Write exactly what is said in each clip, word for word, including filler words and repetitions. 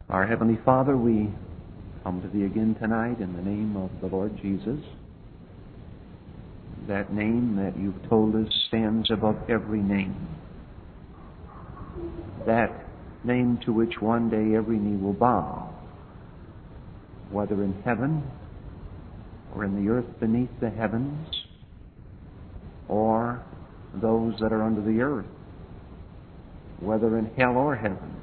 Our Heavenly Father, we come to Thee again tonight in the name of the Lord Jesus, that name that You've told us stands above every name, that name to which one day every knee will bow, whether in heaven or in the earth beneath the heavens, or those that are under the earth, whether in hell or heaven.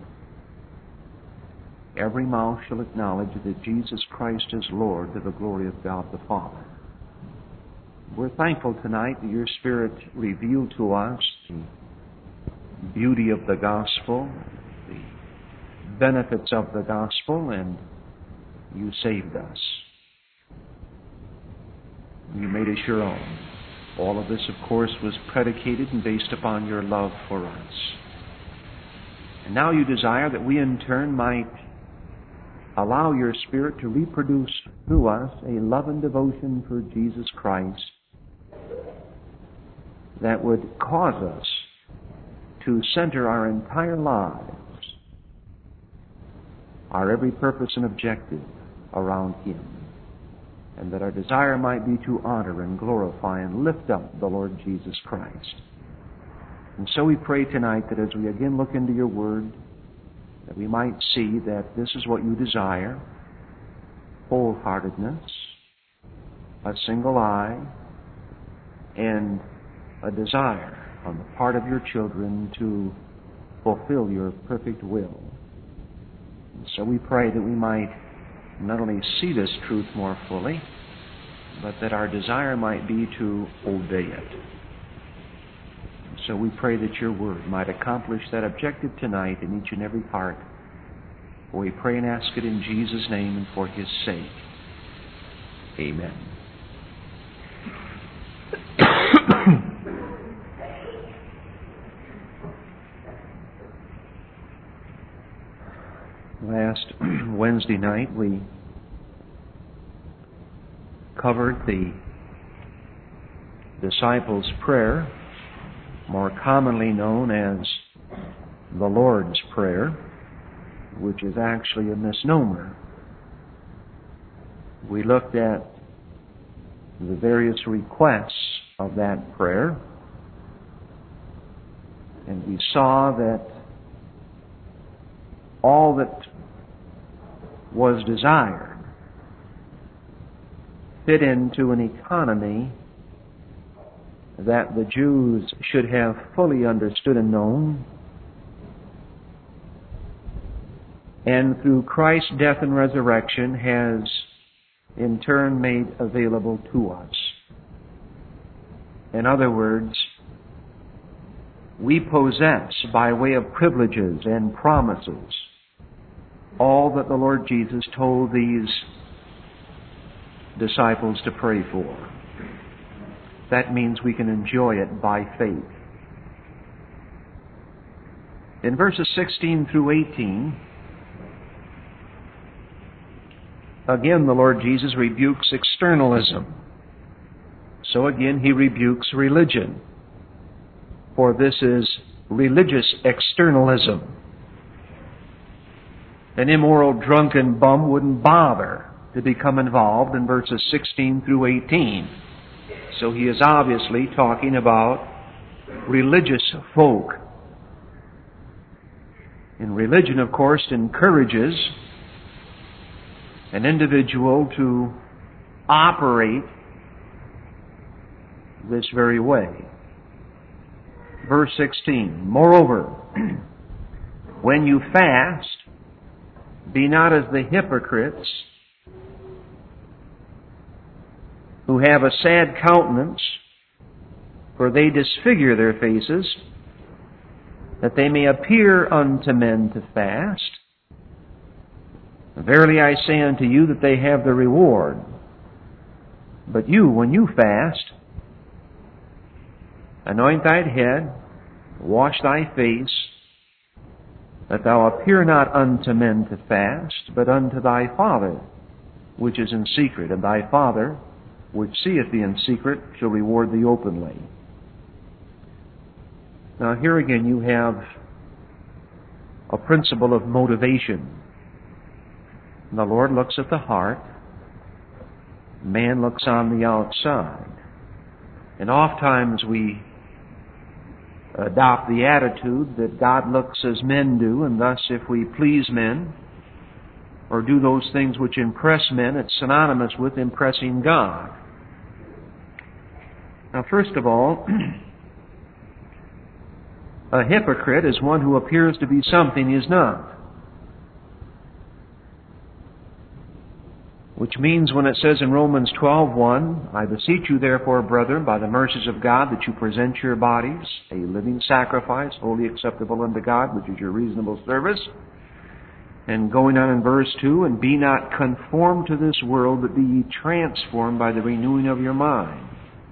Every mouth shall acknowledge that Jesus Christ is Lord, to the glory of God the Father. We're thankful tonight that Your Spirit revealed to us the beauty of the gospel, the benefits of the gospel, and You saved us. You made us Your own. All of this, of course, was predicated and based upon Your love for us. And now You desire that we in turn might allow Your Spirit to reproduce through us a love and devotion for Jesus Christ that would cause us to center our entire lives, our every purpose and objective around Him, and that our desire might be to honor and glorify and lift up the Lord Jesus Christ. And so we pray tonight that as we again look into Your Word, that we might see that this is what You desire: wholeheartedness, a single eye, and a desire on the part of Your children to fulfill Your perfect will. And so we pray that we might not only see this truth more fully, but that our desire might be to obey it. So we pray that Your Word might accomplish that objective tonight in each and every heart. For we pray and ask it in Jesus' name and for His sake. Amen. Last Wednesday night we covered the disciples' prayer, more commonly known as the Lord's Prayer, which is actually a misnomer. We looked at the various requests of that prayer, and we saw that all that was desired fit into an economy that the Jews should have fully understood and known, and through Christ's death and resurrection has in turn made available to us. In other words, we possess by way of privileges and promises all that the Lord Jesus told these disciples to pray for. That means we can enjoy it by faith. In verses sixteen through eighteen, again the Lord Jesus rebukes externalism. So again He rebukes religion. For this is religious externalism. An immoral, drunken bum wouldn't bother to become involved in verses sixteen through eighteen. So he is obviously talking about religious folk. And religion, of course, encourages an individual to operate this very way. Verse sixteen, moreover, when you fast, be not as the hypocrites, who have a sad countenance, for they disfigure their faces, that they may appear unto men to fast. Verily I say unto you that they have the reward. But you, when you fast, anoint thine head, wash thy face, that thou appear not unto men to fast, but unto thy Father, which is in secret, and thy Father, which seeth thee in secret, shall reward thee openly. Now here again you have a principle of motivation. The Lord looks at the heart. Man looks on the outside. And oftentimes we adopt the attitude that God looks as men do, and thus if we please men or do those things which impress men, it's synonymous with impressing God. Now, first of all, a hypocrite is one who appears to be something he is not. Which means when it says in Romans twelve one, I beseech you therefore, brethren, by the mercies of God, that you present your bodies a living sacrifice, wholly acceptable unto God, which is your reasonable service. And going on in verse two, and be not conformed to this world, but be ye transformed by the renewing of your mind.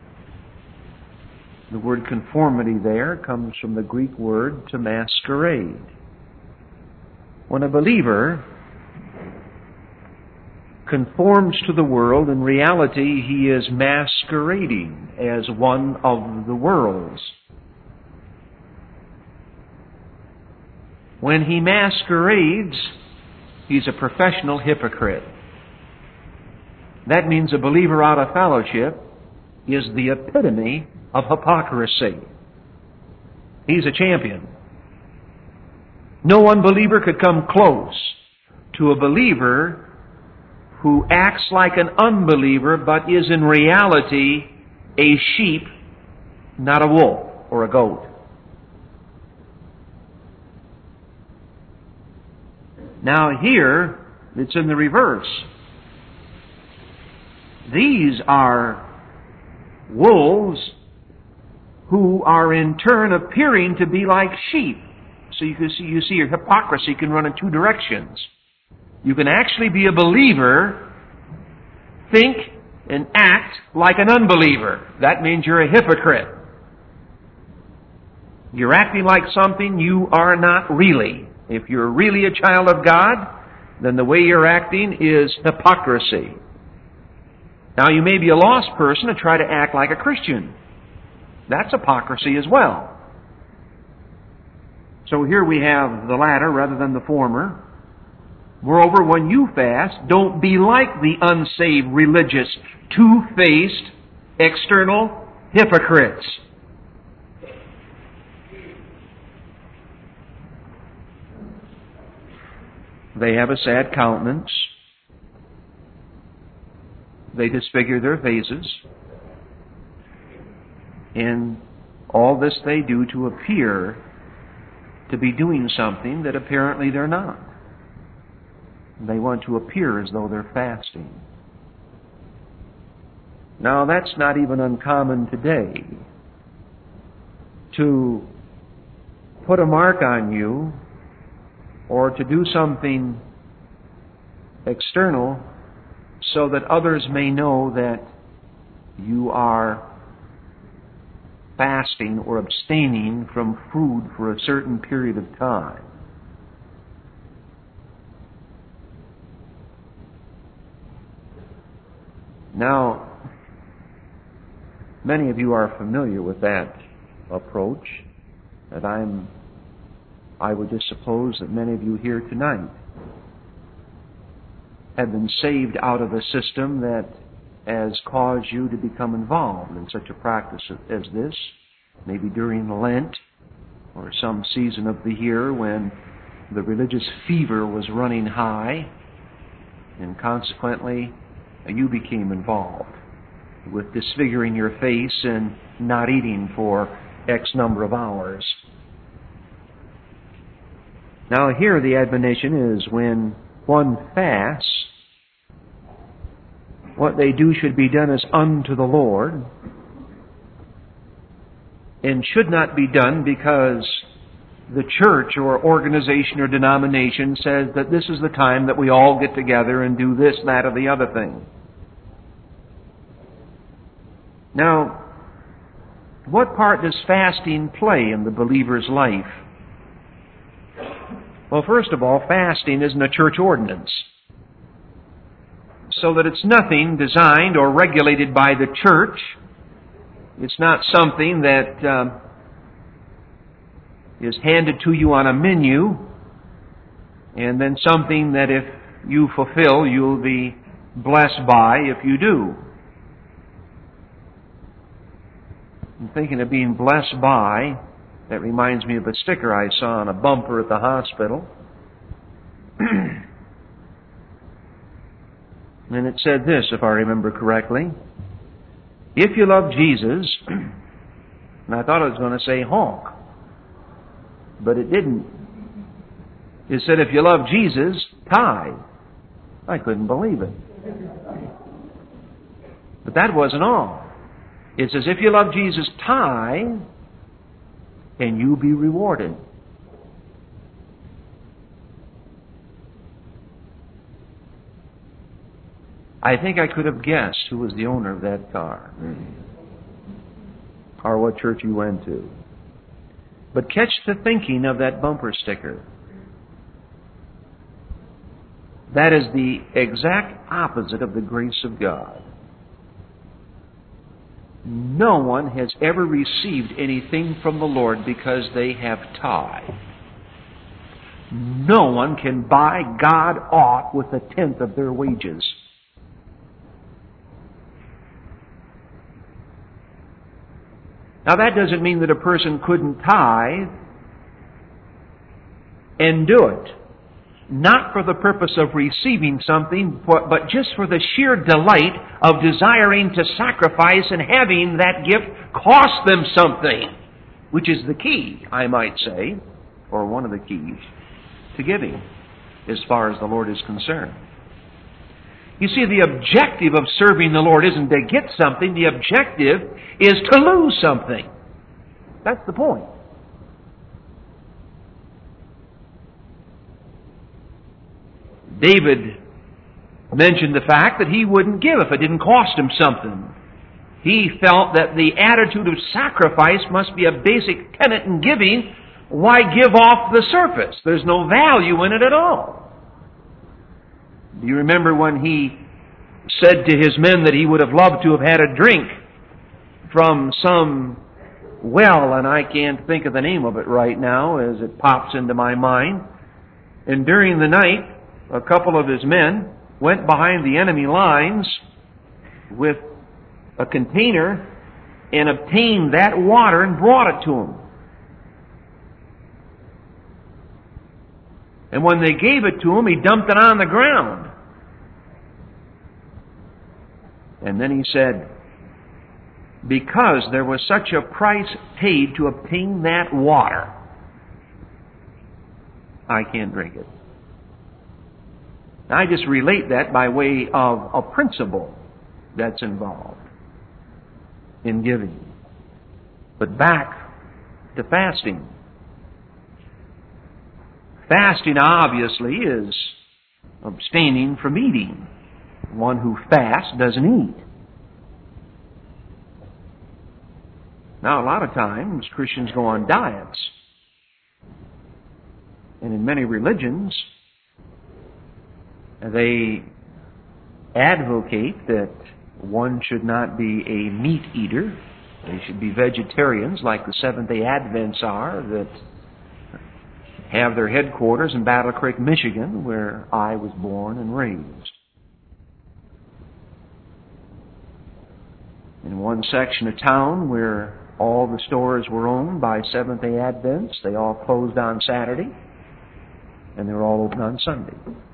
The word conformity there comes from the Greek word to masquerade. When a believer conforms to the world, in reality he is masquerading as one of the world's. When he masquerades, he's a professional hypocrite. That means a believer out of fellowship is the epitome of hypocrisy. He's a champion. No unbeliever could come close to a believer who acts like an unbeliever but is in reality a sheep, not a wolf or a goat. Now here, it's in the reverse. These are wolves who are in turn appearing to be like sheep. So you can see, you see your hypocrisy can run in two directions. You can actually be a believer, think and act like an unbeliever. That means you're a hypocrite. You're acting like something you are not really. If you're really a child of God, then the way you're acting is hypocrisy. Now, you may be a lost person and try to act like a Christian. That's hypocrisy as well. So here we have the latter rather than the former. Moreover, when you fast, don't be like the unsaved, religious, two-faced, external hypocrites. They have a sad countenance. They disfigure their faces. And all this they do to appear to be doing something that apparently they're not. They want to appear as though they're fasting. Now, that's not even uncommon today. To put a mark on you or to do something external so that others may know that you are fasting or abstaining from food for a certain period of time. Now, many of you are familiar with that approach, and I'm, I would just suppose that many of you here tonight have been saved out of a system that has caused you to become involved in such a practice as this, maybe during Lent or some season of the year when the religious fever was running high, and consequently you became involved with disfiguring your face and not eating for X number of hours. Now here the admonition is when one fasts, what they do should be done as unto the Lord, and should not be done because the church or organization or denomination says that this is the time that we all get together and do this, that, or the other thing. Now, what part does fasting play in the believer's life? Well, first of all, fasting isn't a church ordinance, so that it's nothing designed or regulated by the church. It's not something that uh, is handed to you on a menu, and then something that if you fulfill, you'll be blessed by if you do. I'm thinking of being blessed by, that reminds me of a sticker I saw on a bumper at the hospital. And it said this, if I remember correctly. If you love Jesus, and I thought it was going to say honk, but it didn't. It said, if you love Jesus, tithe. I couldn't believe it. But that wasn't all. It says, if you love Jesus, tithe, and you'll be rewarded. I think I could have guessed who was the owner of that car, or what church you went to. But catch the thinking of that bumper sticker. That is the exact opposite of the grace of God. No one has ever received anything from the Lord because they have tithed. No one can buy God aught with a tenth of their wages. Now that doesn't mean that a person couldn't tithe and do it. Not for the purpose of receiving something, but just for the sheer delight of desiring to sacrifice and having that gift cost them something, which is the key, I might say, or one of the keys to giving, as far as the Lord is concerned. You see, the objective of serving the Lord isn't to get something. The objective is to lose something. That's the point. David mentioned the fact that he wouldn't give if it didn't cost him something. He felt that the attitude of sacrifice must be a basic tenet in giving. Why give off the surface? There's no value in it at all. Do you remember when he said to his men that he would have loved to have had a drink from some well, and I can't think of the name of it right now as it pops into my mind. And during the night, a couple of his men went behind the enemy lines with a container and obtained that water and brought it to him. And when they gave it to him, he dumped it on the ground. And then he said, because there was such a price paid to obtain that water, I can't drink it. I just relate that by way of a principle that's involved in giving. But back to fasting. Fasting obviously is abstaining from eating. One who fasts doesn't eat. Now, a lot of times Christians go on diets. And in many religions, they advocate that one should not be a meat eater. They should be vegetarians like the Seventh-day Adventists are that have their headquarters in Battle Creek, Michigan, where I was born and raised. In one section of town where all the stores were owned by Seventh-day Adventists, they all closed on Saturday, and they were all open on Sunday.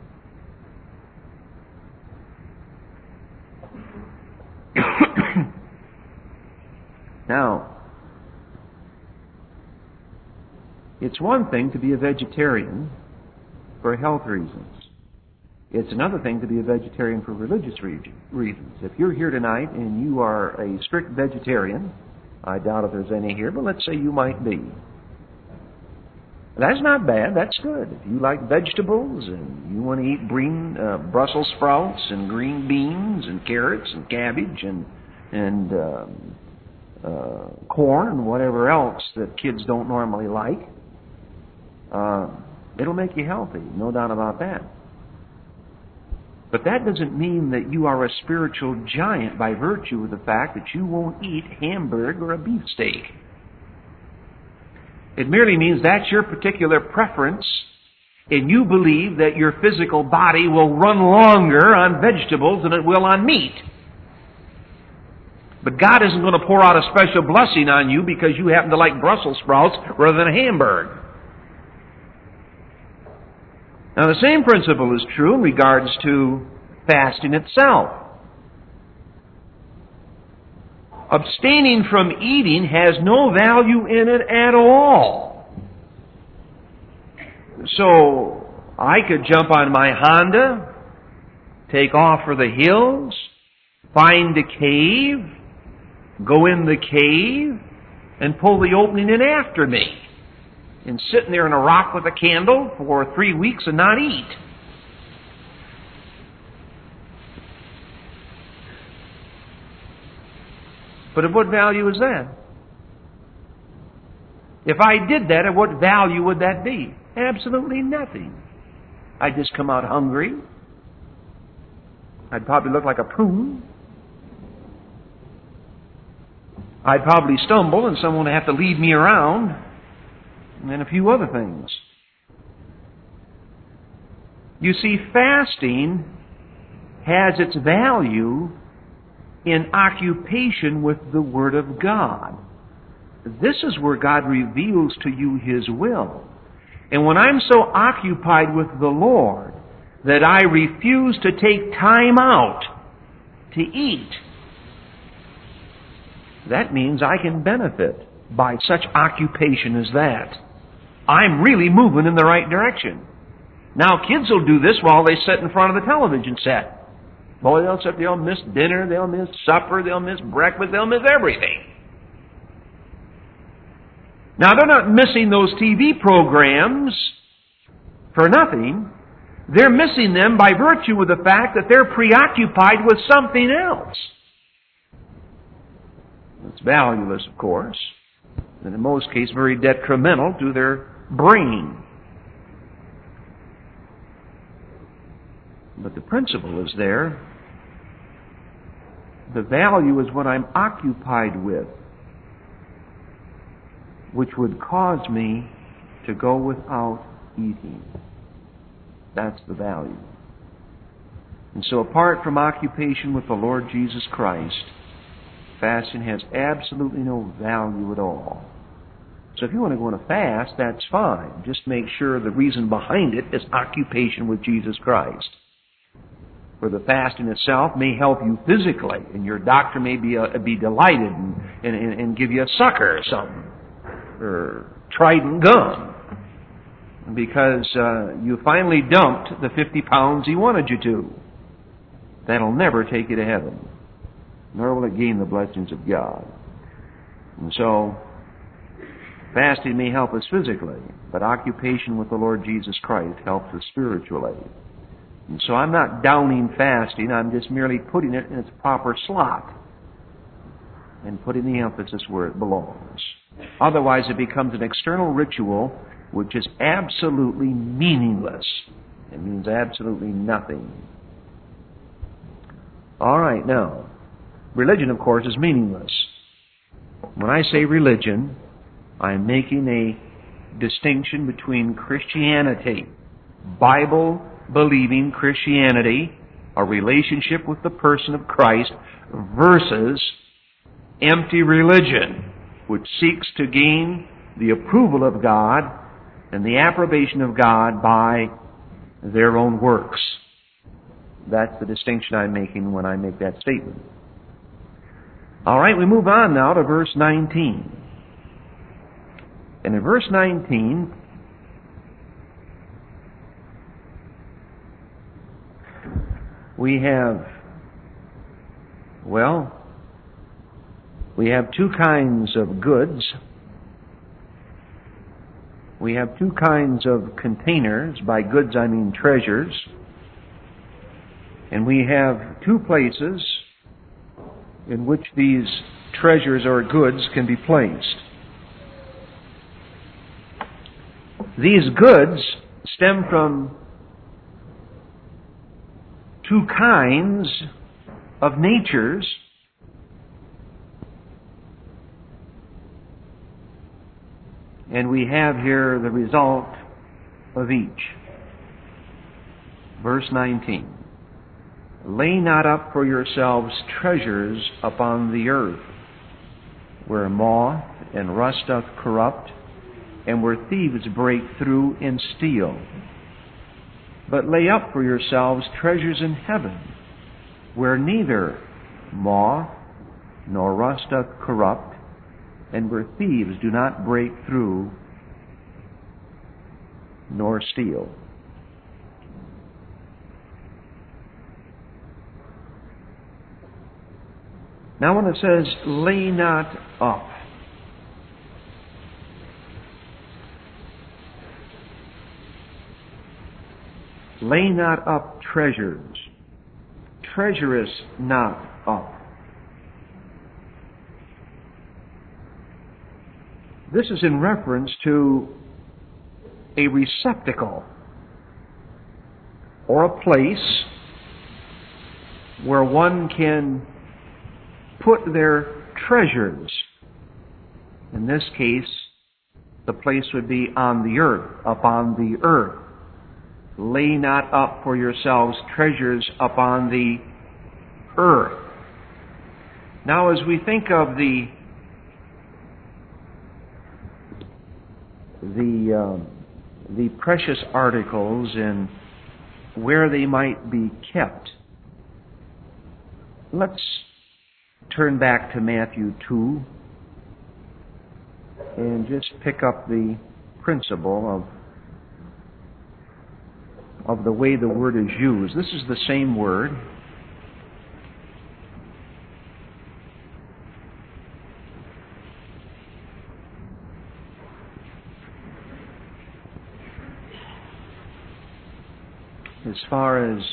Now, it's one thing to be a vegetarian for health reasons. It's another thing to be a vegetarian for religious reasons. If you're here tonight and you are a strict vegetarian, I doubt if there's any here, but let's say you might be. That's not bad. That's good. If you like vegetables and you want to eat green uh, Brussels sprouts and green beans and carrots and cabbage and and um, uh, corn and whatever else that kids don't normally like, uh, it'll make you healthy. No doubt about that. But that doesn't mean that you are a spiritual giant by virtue of the fact that you won't eat hamburger or a beefsteak. It merely means that's your particular preference and you believe that your physical body will run longer on vegetables than it will on meat. But God isn't going to pour out a special blessing on you because you happen to like Brussels sprouts rather than a hamburger. Now, the same principle is true in regards to fasting itself. Abstaining from eating has no value in it at all. So, I could jump on my Honda, take off for the hills, find a cave, go in the cave, and pull the opening in after me, and sit in there in a rock with a candle for three weeks and not eat. But of what value is that? If I did that, of what value would that be? Absolutely nothing. I'd just come out hungry. I'd probably look like a prune. I'd probably stumble and someone would have to lead me around. And then a few other things. You see, fasting has its value in occupation with the Word of God. This is where God reveals to you His will. And when I'm so occupied with the Lord that I refuse to take time out to eat, that means I can benefit by such occupation as that. I'm really moving in the right direction. Now, kids will do this while they sit in front of the television set. Boy, they'll sit, they'll miss dinner, they'll miss supper, they'll miss breakfast, they'll miss everything. Now, they're not missing those T V programs for nothing. They're missing them by virtue of the fact that they're preoccupied with something else. It's valueless, of course, and in most cases very detrimental to their brain. But the principle is there. The value is what I'm occupied with, which would cause me to go without eating. That's the value. And so apart from occupation with the Lord Jesus Christ, fasting has absolutely no value at all. So if you want to go on a fast, that's fine. Just make sure the reason behind it is occupation with Jesus Christ. For the fasting itself may help you physically, and your doctor may be uh, be delighted and, and, and give you a sucker or something, or Trident gum, because uh, you finally dumped the fifty pounds he wanted you to. That'll never take you to heaven, nor will it gain the blessings of God. And so, fasting may help us physically, but occupation with the Lord Jesus Christ helps us spiritually. And so I'm not downing fasting, I'm just merely putting it in its proper slot and putting the emphasis where it belongs. Otherwise it becomes an external ritual which is absolutely meaningless. It means absolutely nothing. All right, now, religion, of course, is meaningless. When I say religion, I'm making a distinction between Christianity, Bible believing Christianity, a relationship with the person of Christ, versus empty religion, which seeks to gain the approval of God and the approbation of God by their own works. That's the distinction I'm making when I make that statement. All right, we move on now to verse nineteen. And in verse nineteen, we have, well, we have two kinds of goods. We have two kinds of containers. By goods, I mean treasures. And we have two places in which these treasures or goods can be placed. These goods stem from two kinds of natures, and we have here the result of each. Verse nineteen. Lay not up for yourselves treasures upon the earth, where moth and rust doth corrupt, and where thieves break through and steal. But lay up for yourselves treasures in heaven, where neither moth nor rust doth corrupt, and where thieves do not break through nor steal. Now when it says, lay not up, lay not up treasures, treasurest not up. This is in reference to a receptacle or a place where one can put their treasures. In this case, the place would be on the earth, upon the earth. Lay not up for yourselves treasures upon the earth. Now, as we think of the the uh, the precious articles and where they might be kept, let's turn back to Matthew two and just pick up the principle of of the way the word is used. This is the same word. As far as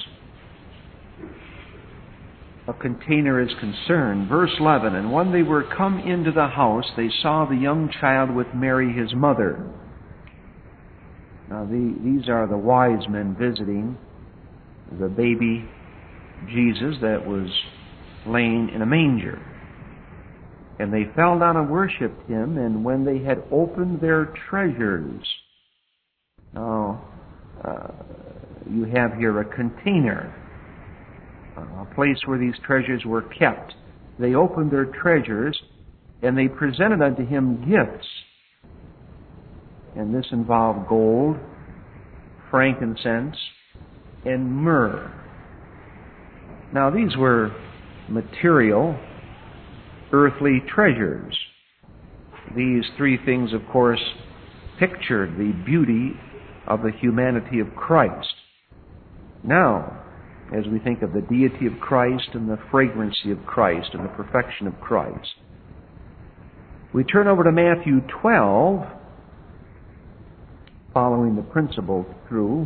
a container is concerned, verse eleven, and when they were come into the house, they saw the young child with Mary his mother. Now the, these are the wise men visiting the baby Jesus that was laying in a manger. And they fell down and worshipped him, and when they had opened their treasures. Now, uh, you have here a container, a place where these treasures were kept. They opened their treasures, and they presented unto him gifts. And this involved gold, frankincense, and myrrh. Now these were material, earthly treasures. These three things, of course, pictured the beauty of the humanity of Christ. Now, as we think of the deity of Christ and the fragrancy of Christ and the perfection of Christ, we turn over to Matthew twelve, following the principle through.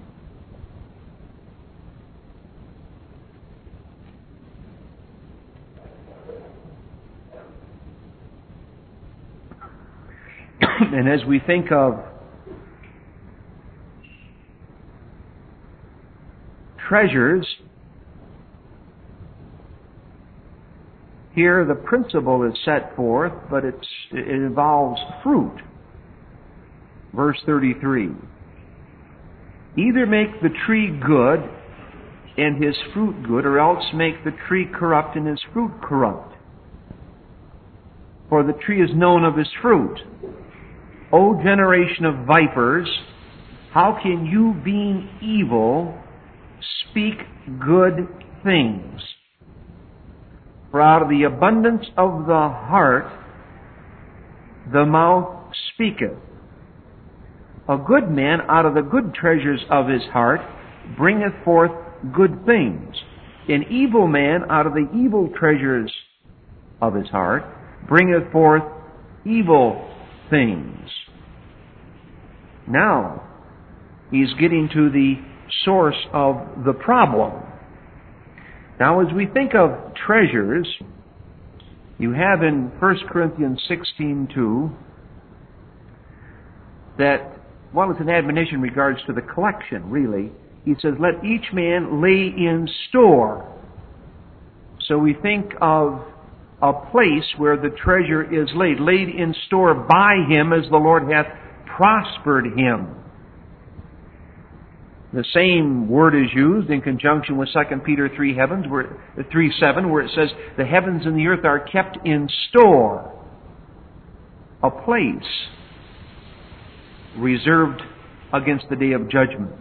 And as we think of treasures, here the principle is set forth, but it's, it involves fruit. Verse thirty-three. Either make the tree good and his fruit good, or else make the tree corrupt and his fruit corrupt. For the tree is known of his fruit. O generation of vipers, how can you, being evil, speak good things? For out of the abundance of the heart the mouth speaketh. A good man out of the good treasures of his heart bringeth forth good things. An evil man out of the evil treasures of his heart bringeth forth evil things. Now, he's getting to the source of the problem. Now, as we think of treasures, you have in First Corinthians sixteen two that, well, it's an admonition in regards to the collection, really. He says, let each man lay in store. So we think of a place where the treasure is laid, laid in store by him as the Lord hath prospered him. The same word is used in conjunction with Second Peter three heavens, where three seven, where it says, "The heavens and the earth are kept in store," a place reserved against the day of judgment.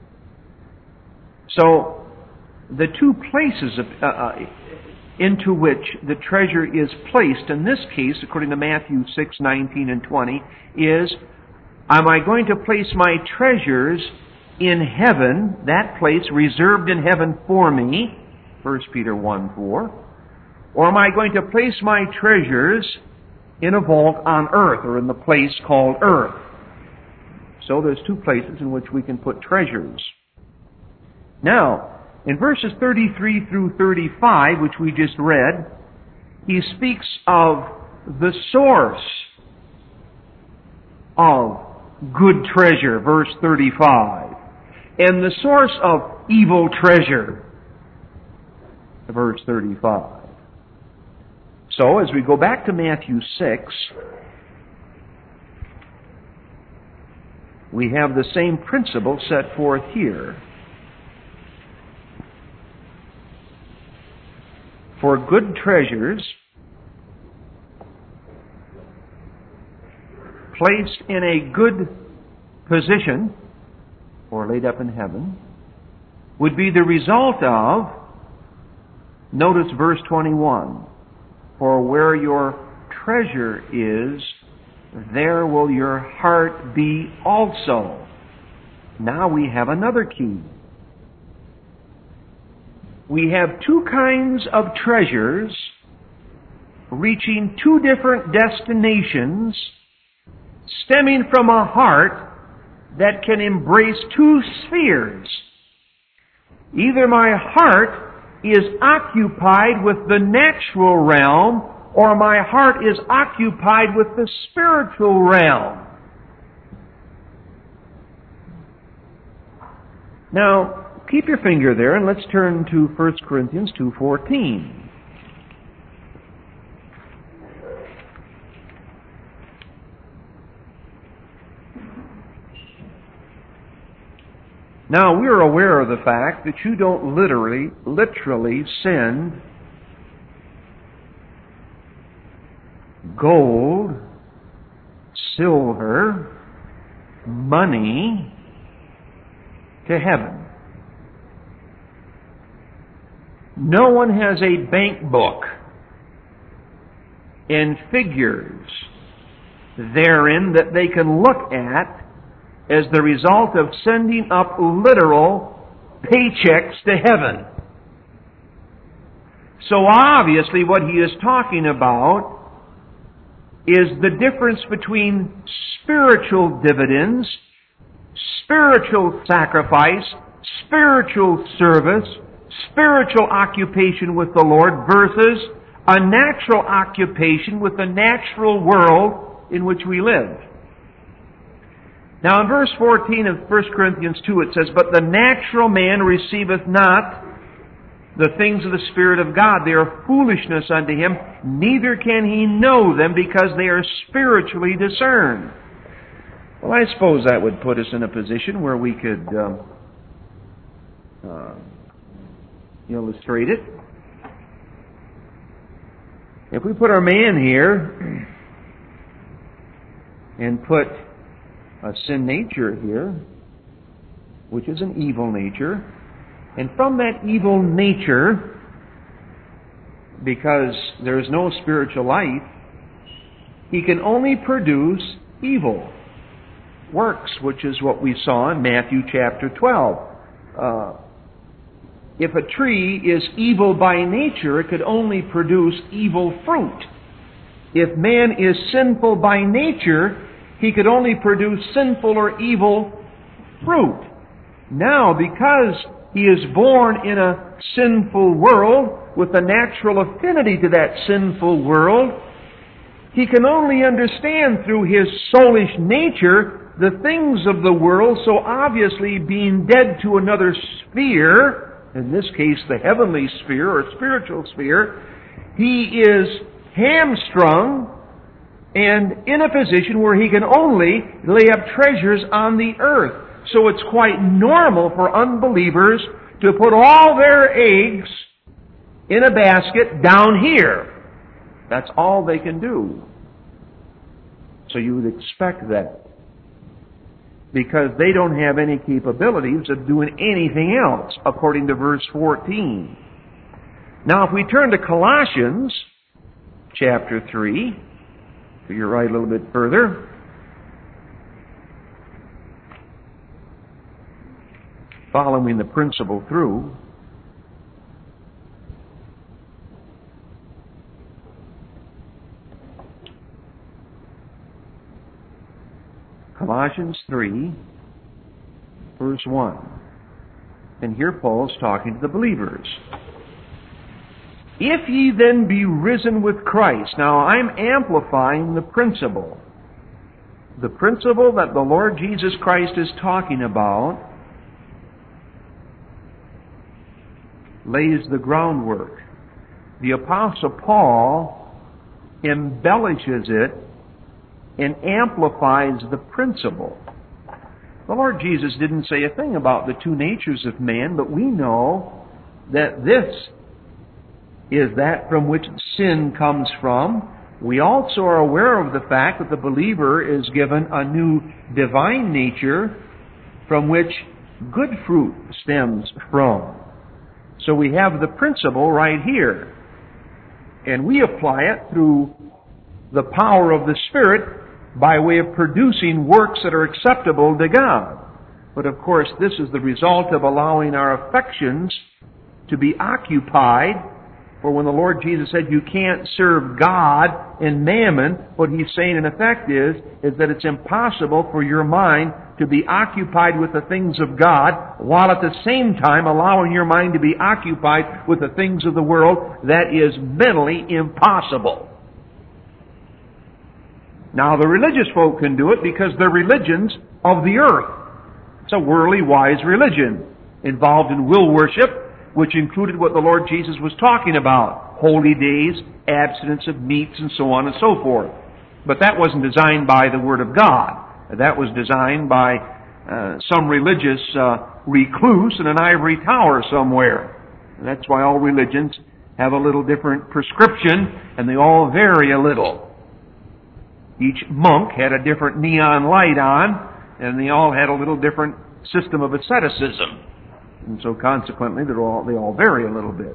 So, the two places of, uh, uh, into which the treasure is placed, in this case, according to Matthew six nineteen and twenty, is, am I going to place my treasures in heaven, that place reserved in heaven for me, First Peter one four, or am I going to place my treasures in a vault on earth, or in the place called earth? So there's two places in which we can put treasures. Now, in verses thirty-three through thirty-five, which we just read, he speaks of the source of good treasure, verse thirty-five, and the source of evil treasure, verse thirty-five. So, as we go back to Matthew six, we have the same principle set forth here. For good treasures placed in a good position, or laid up in heaven, would be the result of, notice verse twenty-one, for where your treasure is, there will your heart be also. Now we have another key. We have two kinds of treasures reaching two different destinations, stemming from a heart that can embrace two spheres. Either my heart is occupied with the natural realm, or my heart is occupied with the spiritual realm. Now, keep your finger there and let's turn to First Corinthians two fourteen. Now, we are aware of the fact that you don't literally, literally send gold, silver, money to heaven. No one has a bank book and figures therein that they can look at as the result of sending up literal paychecks to heaven. So obviously what he is talking about is the difference between spiritual dividends, spiritual sacrifice, spiritual service, spiritual occupation with the Lord versus a natural occupation with the natural world in which we live. Now in verse fourteen of First Corinthians two it says, but the natural man receiveth not the things of the Spirit of God. They are foolishness unto him, neither can he know them because they are spiritually discerned. Well, I suppose that would put us in a position where we could um, uh, illustrate it. If we put our man here and put a sin nature here, which is an evil nature, and from that evil nature, because there is no spiritual life, he can only produce evil works, which is what we saw in Matthew chapter twelve. Uh, if a tree is evil by nature, it could only produce evil fruit. If man is sinful by nature, he could only produce sinful or evil fruit. Now, because he is born in a sinful world with a natural affinity to that sinful world, he can only understand through his soulish nature the things of the world, so obviously being dead to another sphere, in this case the heavenly sphere or spiritual sphere, he is hamstrung and in a position where he can only lay up treasures on the earth. So it's quite normal for unbelievers to put all their eggs in a basket down here. That's all they can do. So you would expect that. Because they don't have any capabilities of doing anything else, according to verse fourteen. Now, if we turn to Colossians chapter three, to your right a little bit further, following the principle through, Colossians three, verse one. And here Paul's talking to the believers. If ye then be risen with Christ. Now I'm amplifying the principle. The principle that the Lord Jesus Christ is talking about lays the groundwork. The Apostle Paul embellishes it and amplifies the principle. The Lord Jesus didn't say a thing about the two natures of man, but we know that this is that from which sin comes from. We also are aware of the fact that the believer is given a new divine nature from which good fruit stems from. So we have the principle right here. And we apply it through the power of the Spirit by way of producing works that are acceptable to God. But of course, this is the result of allowing our affections to be occupied. For when the Lord Jesus said you can't serve God and mammon, what He's saying in effect is, is that it's impossible for your mind to be occupied with the things of God, while at the same time allowing your mind to be occupied with the things of the world. That is mentally impossible. Now the religious folk can do it because they're religions of the earth. It's a worldly wise religion involved in will worship, which included what the Lord Jesus was talking about. Holy days, abstinence of meats, and so on and so forth. But that wasn't designed by the Word of God. That was designed by uh, some religious uh, recluse in an ivory tower somewhere. And that's why all religions have a little different prescription, and they all vary a little. Each monk had a different neon light on, and they all had a little different system of asceticism. And so consequently, they're all, they all vary a little bit.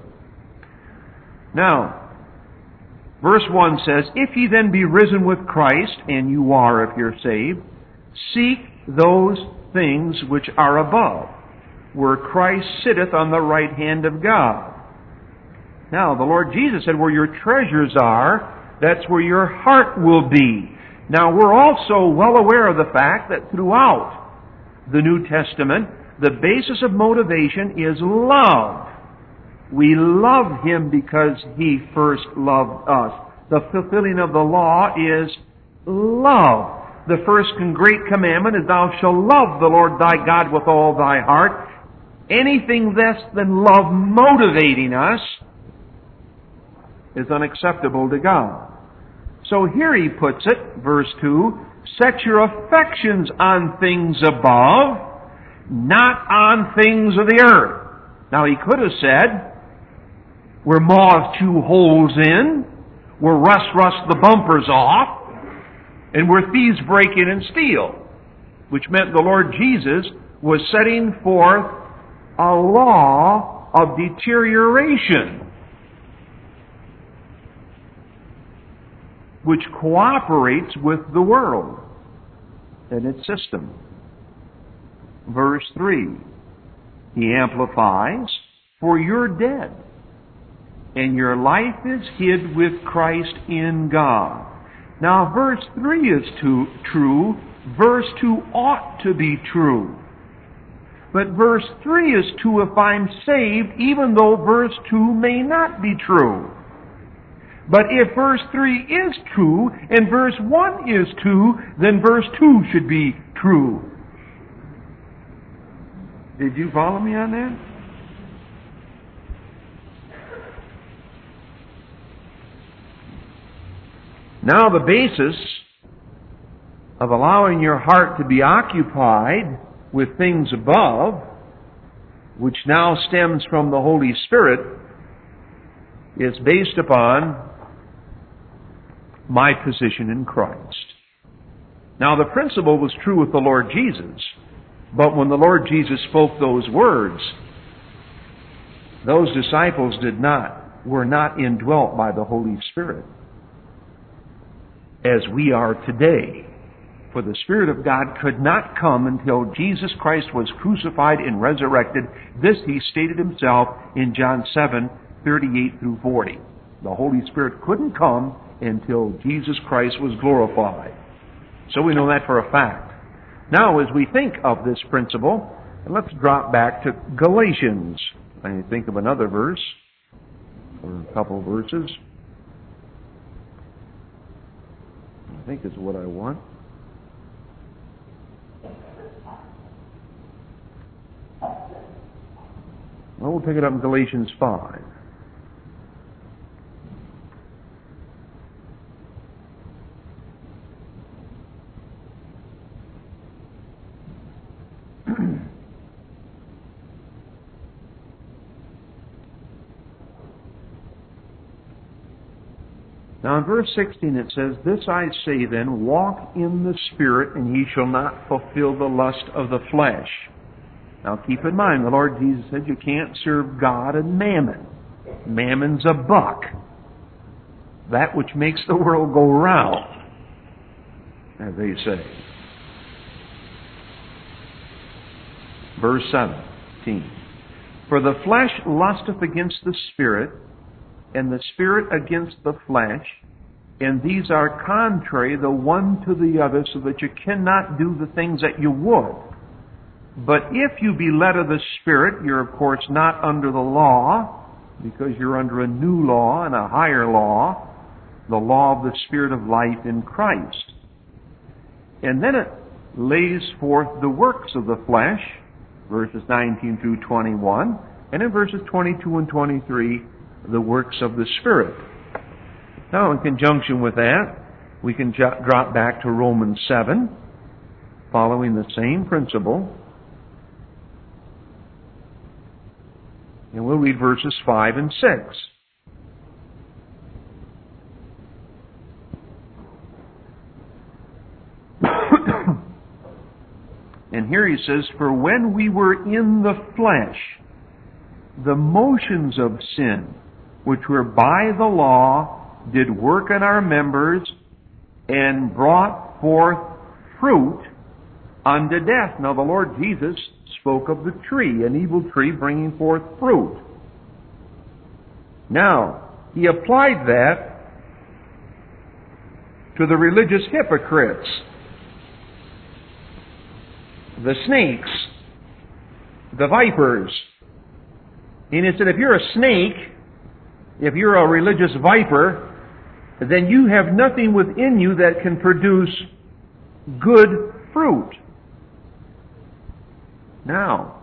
Now, verse one says, If ye then be risen with Christ, and you are if you're saved, seek those things which are above, where Christ sitteth on the right hand of God. Now, the Lord Jesus said, where your treasures are, that's where your heart will be. Now, we're also well aware of the fact that throughout the New Testament, the basis of motivation is love. We love Him because He first loved us. The fulfilling of the law is love. The first and great commandment is, Thou shalt love the Lord thy God with all thy heart. Anything less than love motivating us is unacceptable to God. So here he puts it, verse two, Set your affections on things above, not on things of the earth. Now he could have said, where moths chew holes in, where rust rust the bumpers off, and where thieves break in and steal, which meant the Lord Jesus was setting forth a law of deterioration, which cooperates with the world and its system. Verse three, he amplifies, For you're dead, and your life is hid with Christ in God. Now, verse three is too, true. Verse two ought to be true. But verse three is true if I'm saved, even though verse two may not be true. But if verse three is true, and verse one is true, then verse two should be true. Did you follow me on that? Now the basis of allowing your heart to be occupied with things above, which now stems from the Holy Spirit, is based upon my position in Christ. Now, the principle was true with the Lord Jesus, but when the Lord Jesus spoke those words, those disciples did not, were not indwelt by the Holy Spirit, as we are today. For the Spirit of God could not come until Jesus Christ was crucified and resurrected. This he stated himself in John seven, thirty-eight through forty. The Holy Spirit couldn't come until Jesus Christ was glorified. So we know that for a fact. Now, as we think of this principle, let's drop back to Galatians. I think of another verse, or a couple of verses. I think is what I want. Well, we'll pick it up in Galatians five. Now in verse sixteen it says, "This I say then, walk in the Spirit, and ye shall not fulfill the lust of the flesh." Now keep in mind, the Lord Jesus said you can't serve God and mammon. Mammon's a buck. That which makes the world go round, as they say. Verse seventeen. "For the flesh lusteth against the Spirit, and the Spirit against the flesh, and these are contrary the one to the other, so that you cannot do the things that you would. But if you be led of the Spirit, you're of course not under the law, because you're under a new law and a higher law, the law of the Spirit of life in Christ." And then it lays forth the works of the flesh, verses nineteen through twenty-one, and in verses twenty-two and twenty-three, the works of the Spirit. Now, in conjunction with that, we can j- drop back to Romans seven, following the same principle. And we'll read verses five and six. And here he says, "For when we were in the flesh, the motions of sin, which were by the law, did work in our members, and brought forth fruit unto death." Now the Lord Jesus spoke of the tree, an evil tree bringing forth fruit. Now, he applied that to the religious hypocrites, the snakes, the vipers. And he said, if you're a snake, if you're a religious viper, then you have nothing within you that can produce good fruit. Now,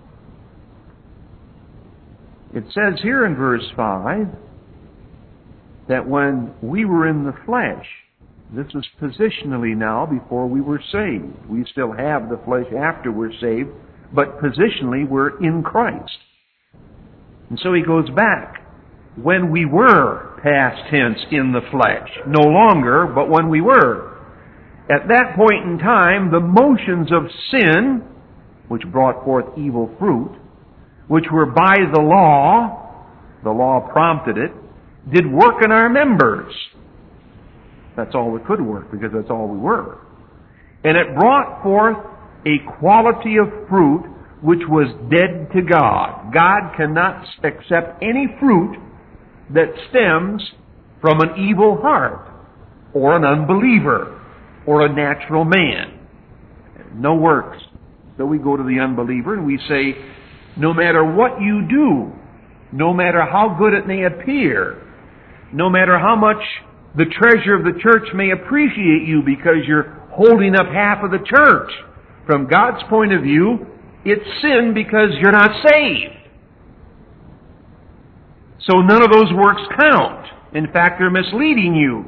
it says here in verse five that when we were in the flesh, this is positionally now before we were saved. We still have the flesh after we're saved, but positionally we're in Christ. And so he goes back. When we were, past tense, in the flesh. No longer, but when we were. At that point in time, the motions of sin, which brought forth evil fruit, which were by the law, the law prompted it, did work in our members. That's all that could work, because that's all we were. And it brought forth a quality of fruit which was dead to God. God cannot accept any fruit that stems from an evil heart, or an unbeliever, or a natural man. No works. So we go to the unbeliever and we say, no matter what you do, no matter how good it may appear, no matter how much the treasure of the church may appreciate you because you're holding up half of the church, from God's point of view, it's sin because you're not saved. So none of those works count. In fact, they're misleading you.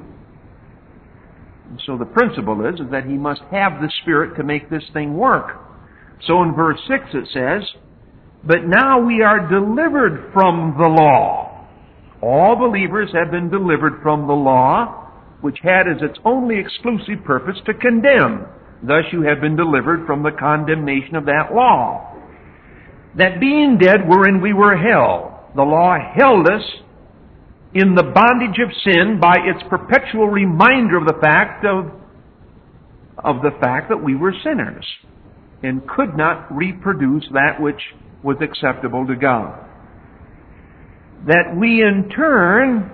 And so the principle is, is that he must have the Spirit to make this thing work. So in verse six it says, "But now we are delivered from the law." All believers have been delivered from the law, which had as its only exclusive purpose to condemn. Thus you have been delivered from the condemnation of that law. "That being dead wherein we were held." The law held us in the bondage of sin by its perpetual reminder of the fact of, of the fact that we were sinners and could not reproduce that which was acceptable to God. That we in turn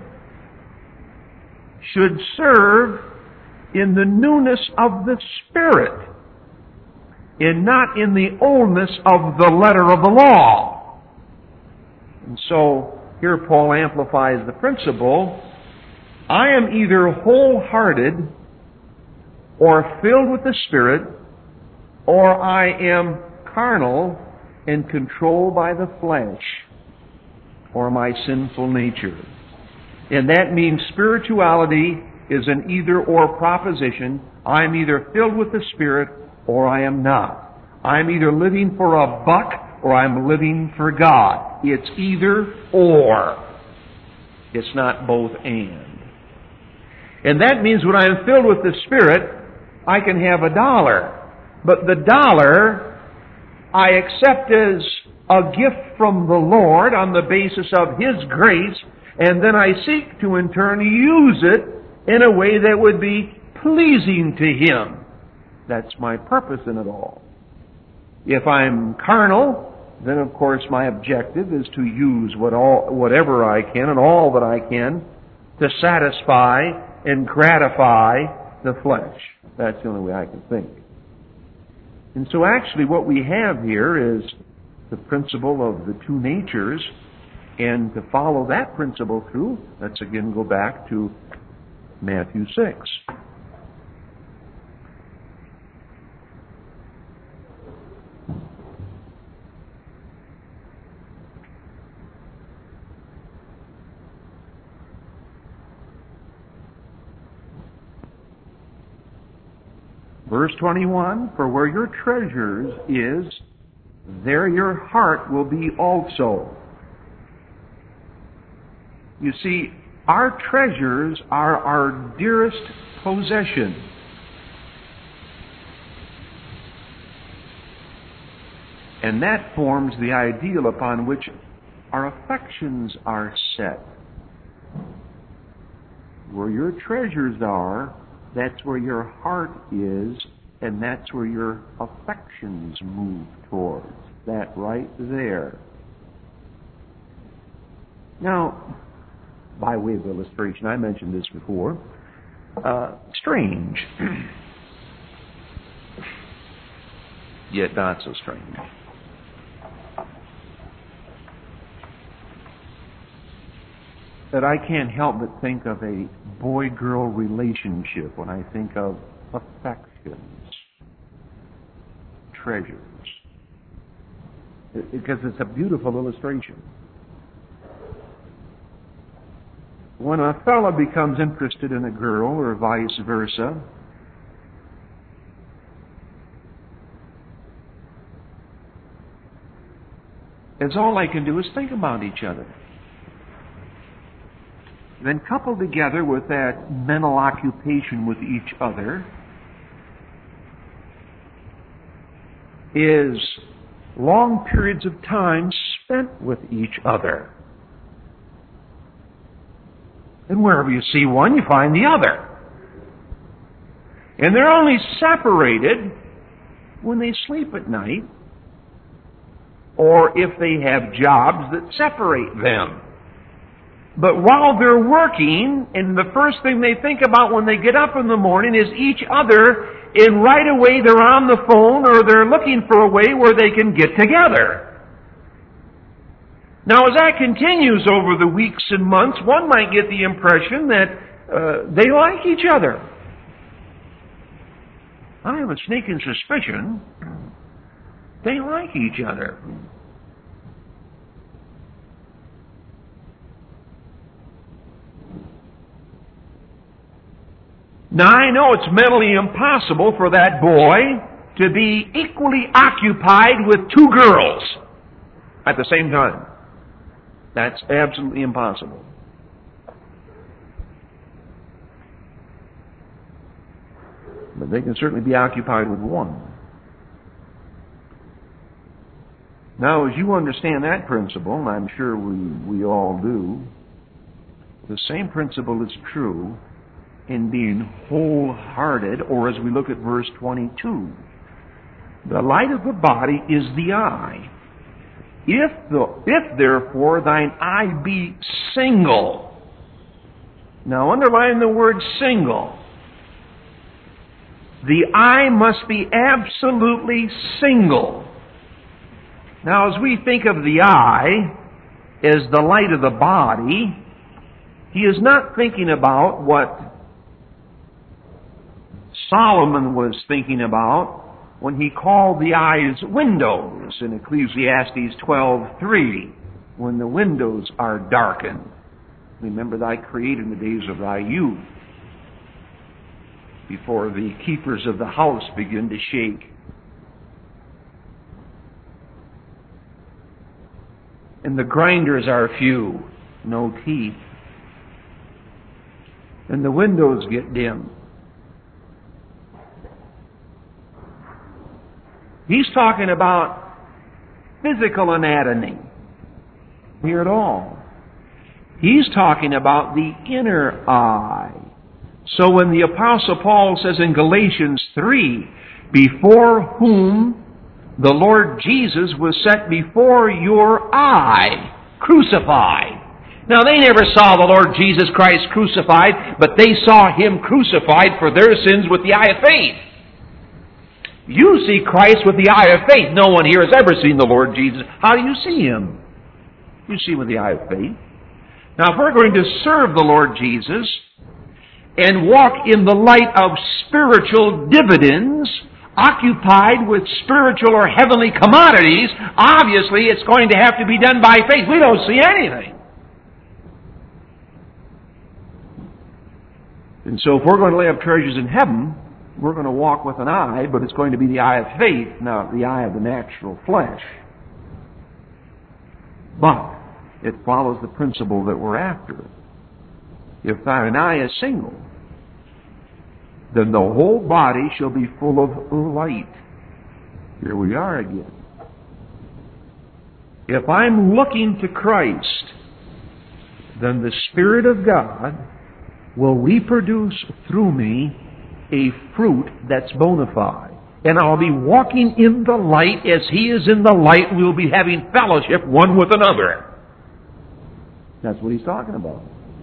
should serve in the newness of the Spirit and not in the oldness of the letter of the law. And so, here Paul amplifies the principle. I am either wholehearted or filled with the Spirit, or I am carnal and controlled by the flesh or my sinful nature. And that means spirituality is an either-or proposition. I'm either filled with the Spirit or I am not. I'm either living for a buck or I'm living for God. It's either or. It's not both and. And that means when I'm filled with the Spirit, I can have a dollar. But the dollar I accept as a gift from the Lord on the basis of His grace, and then I seek to in turn use it in a way that would be pleasing to Him. That's my purpose in it all. If I'm carnal, then of course my objective is to use what all, whatever I can and all that I can to satisfy and gratify the flesh. That's the only way I can think. And so actually what we have here is the principle of the two natures, and to follow that principle through, let's again go back to Matthew six. Verse twenty-one, "For where your treasures is, there your heart will be also." You see, our treasures are our dearest possession. And that forms the ideal upon which our affections are set. Where your treasures are, that's where your heart is, and that's where your affections move towards. That right there. Now, by way of illustration, I mentioned this before. Uh, strange. Yet not so strange. That I can't help but think of a boy-girl relationship when I think of affections, treasures. Because it's a beautiful illustration. When a fellow becomes interested in a girl, or vice versa, it's all I can do is think about each other. Then coupled together with that mental occupation with each other is long periods of time spent with each other. And wherever you see one, you find the other. And they're only separated when they sleep at night, or if they have jobs that separate them. But while they're working, and the first thing they think about when they get up in the morning is each other, and right away they're on the phone or they're looking for a way where they can get together. Now, as that continues over the weeks and months, one might get the impression that uh, they like each other. I have a sneaking suspicion they like each other. Now, I know it's mentally impossible for that boy to be equally occupied with two girls at the same time. That's absolutely impossible. But they can certainly be occupied with one. Now, as you understand that principle, and I'm sure we, we all do, the same principle is true in being wholehearted, or as we look at verse twenty-two. The light of the body is the eye. If, the, if therefore thine eye be single. Now underline the word single. The eye must be absolutely single. Now as we think of the eye as the light of the body, he is not thinking about what Solomon was thinking about when he called the eyes windows in Ecclesiastes twelve three, when the windows are darkened. Remember thy creator in the days of thy youth, before the keepers of the house begin to shake. And the grinders are few, no teeth. And the windows get dim. He's talking about physical anatomy here at all. He's talking about the inner eye. So when the Apostle Paul says in Galatians three, before whom the Lord Jesus was set before your eye, crucified. Now they never saw the Lord Jesus Christ crucified, but they saw Him crucified for their sins with the eye of faith. You see Christ with the eye of faith. No one here has ever seen the Lord Jesus. How do you see Him? You see Him with the eye of faith. Now if we're going to serve the Lord Jesus and walk in the light of spiritual dividends, occupied with spiritual or heavenly commodities, obviously it's going to have to be done by faith. We don't see anything. And so if we're going to lay up treasures in heaven, we're going to walk with an eye, but it's going to be the eye of faith, not the eye of the natural flesh. But it follows the principle that we're after. If thine eye is single, then the whole body shall be full of light. Here we are again. If I'm looking to Christ, then the Spirit of God will reproduce through me a fruit that's bona fide. And I'll be walking in the light as He is in the light. We'll be having fellowship one with another. That's what he's talking about.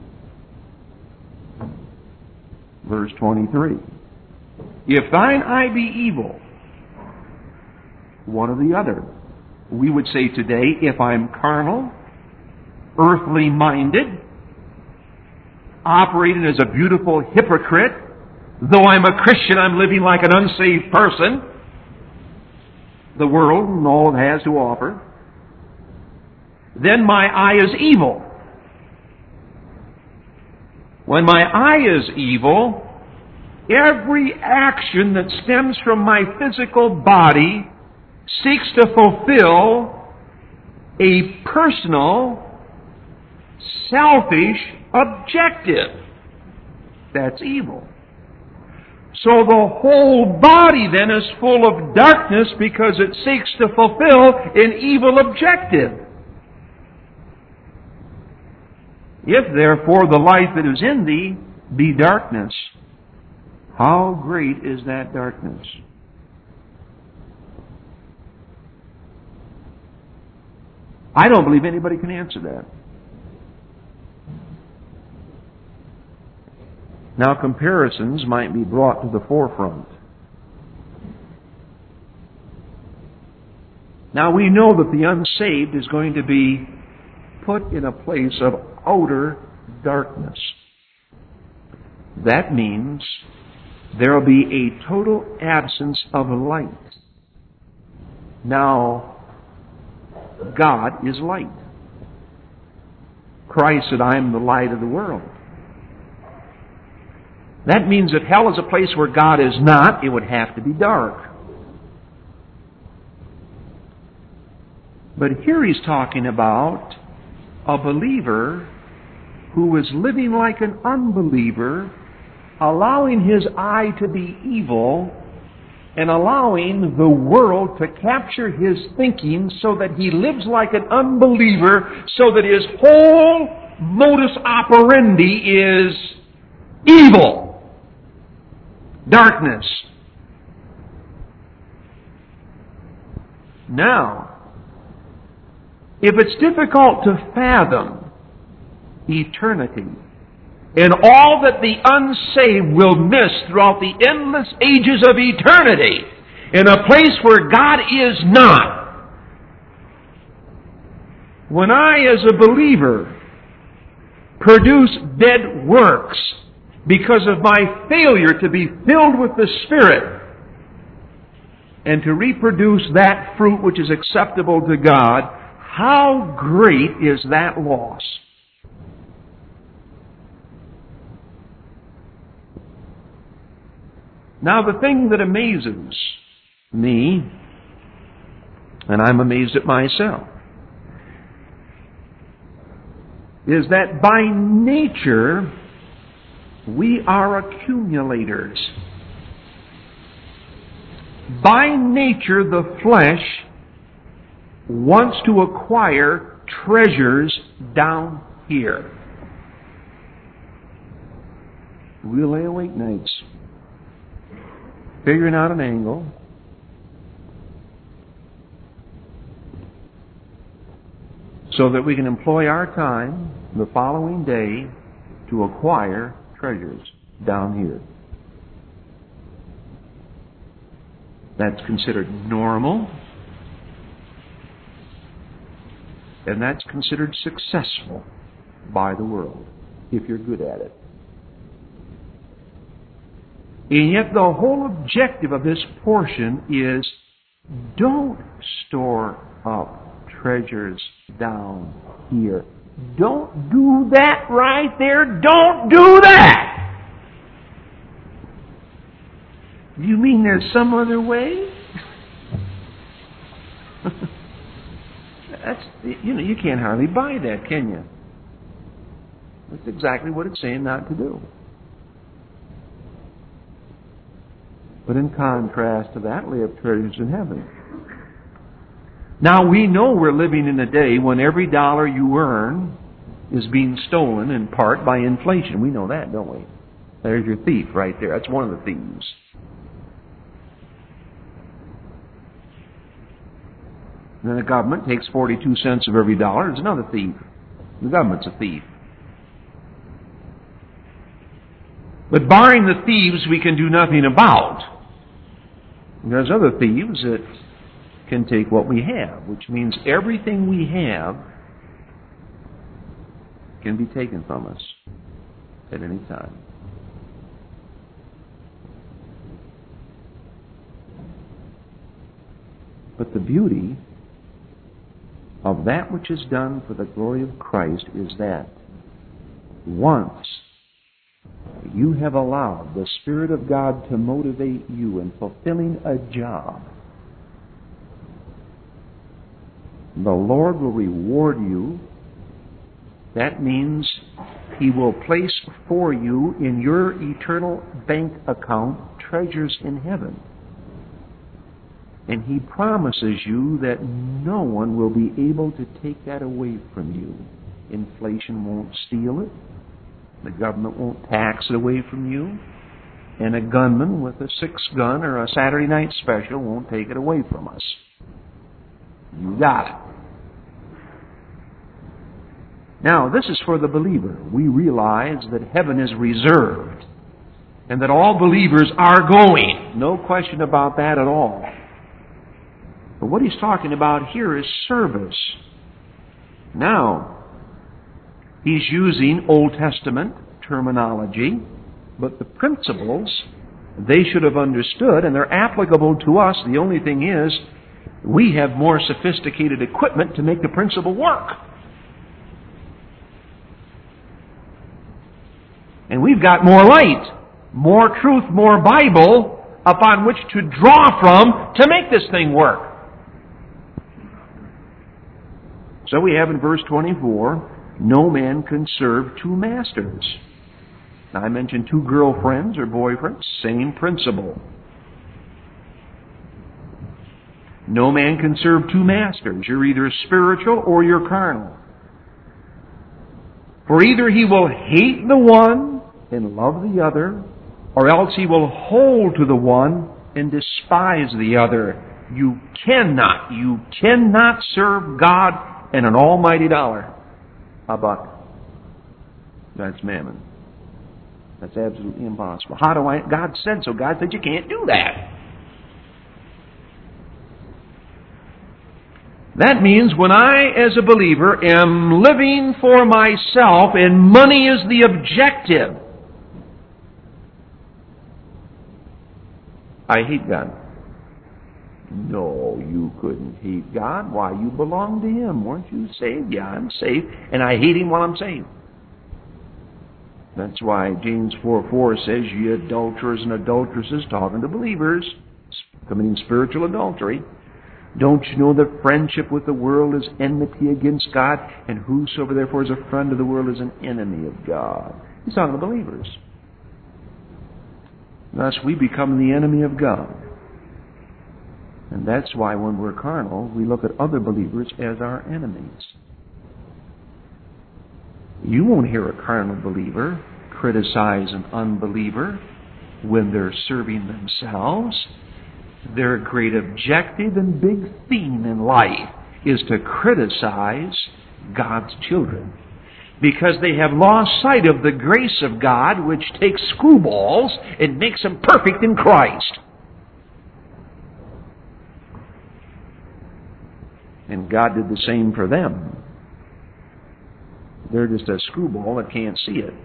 Verse twenty-three. If thine eye be evil, one or the other. We would say today, if I'm carnal, earthly minded, operating as a beautiful hypocrite, though I'm a Christian, I'm living like an unsaved person, the world and all it has to offer, then my eye is evil. When my eye is evil, every action that stems from my physical body seeks to fulfill a personal, selfish objective. That's evil. So the whole body then is full of darkness because it seeks to fulfill an evil objective. If therefore the light that is in thee be darkness, how great is that darkness? I don't believe anybody can answer that. Now comparisons might be brought to the forefront. Now we know that the unsaved is going to be put in a place of outer darkness. That means there will be a total absence of light. Now, God is light. Christ said, I am the light of the world. That means that hell is a place where God is not. It would have to be dark. But here he's talking about a believer who is living like an unbeliever, allowing his eye to be evil, and allowing the world to capture his thinking so that he lives like an unbeliever, so that his whole modus operandi is evil, darkness. Now, if it's difficult to fathom eternity and all that the unsaved will miss throughout the endless ages of eternity in a place where God is not, when I, as a believer, produce dead works because of my failure to be filled with the Spirit and to reproduce that fruit which is acceptable to God, how great is that loss? Now, the thing that amazes me, and I'm amazed at myself, is that by nature we are accumulators. By nature, the flesh wants to acquire treasures down here. We lay awake nights figuring out an angle so that we can employ our time the following day to acquire treasures down here. That's considered normal, and that's considered successful by the world, if you're good at it. And yet the whole objective of this portion is don't store up treasures down here. Don't do that right there. Don't do that. You mean there's some other way? That's, you know, you can't hardly buy that, can you? That's exactly what it's saying not to do. But in contrast to that, lay up treasures in heaven. Now, we know we're living in a day when every dollar you earn is being stolen in part by inflation. We know that, don't we? There's your thief right there. That's one of the thieves. And then the government takes forty-two cents of every dollar. It's another thief. The government's a thief. But barring the thieves we can do nothing about. There's other thieves that can take what we have, which means everything we have can be taken from us at any time. But the beauty of that which is done for the glory of Christ is that once you have allowed the Spirit of God to motivate you in fulfilling a job, the Lord will reward you. That means He will place for you in your eternal bank account treasures in heaven. And He promises you that no one will be able to take that away from you. Inflation won't steal it. The government won't tax it away from you. And a gunman with a six-gun or a Saturday night special won't take it away from us. You got it. Now, this is for the believer. We realize that heaven is reserved and that all believers are going. No question about that at all. But what he's talking about here is service. Now, he's using Old Testament terminology, but the principles they should have understood, and they're applicable to us. The only thing is, we have more sophisticated equipment to make the principle work. And we've got more light, more truth, more Bible upon which to draw from to make this thing work. So we have in verse twenty-four, no man can serve two masters. Now I mentioned two girlfriends or boyfriends, same principle. No man can serve two masters. You're either spiritual or you're carnal. For either he will hate the one and love the other, or else he will hold to the one and despise the other. You cannot, you cannot serve God and an almighty dollar. A buck. That's mammon. That's absolutely impossible. How do I? God said so. God said you can't do that. That means when I, as a believer, am living for myself and money is the objective, I hate God. No, you couldn't hate God. Why? You belong to Him. Weren't you saved? Yeah, I'm saved. And I hate Him while I'm saved. That's why James four four says, ye adulterers and adulteresses, talking to believers, committing spiritual adultery, don't you know that friendship with the world is enmity against God, and whosoever therefore is a friend of the world is an enemy of God? He's talking to believers. Thus we become the enemy of God. And that's why when we're carnal, we look at other believers as our enemies. You won't hear a carnal believer criticize an unbeliever when they're serving themselves. Their great objective and big theme in life is to criticize God's children, because they have lost sight of the grace of God, which takes screwballs and makes them perfect in Christ. And God did the same for them. They're just a screwball that can't see it.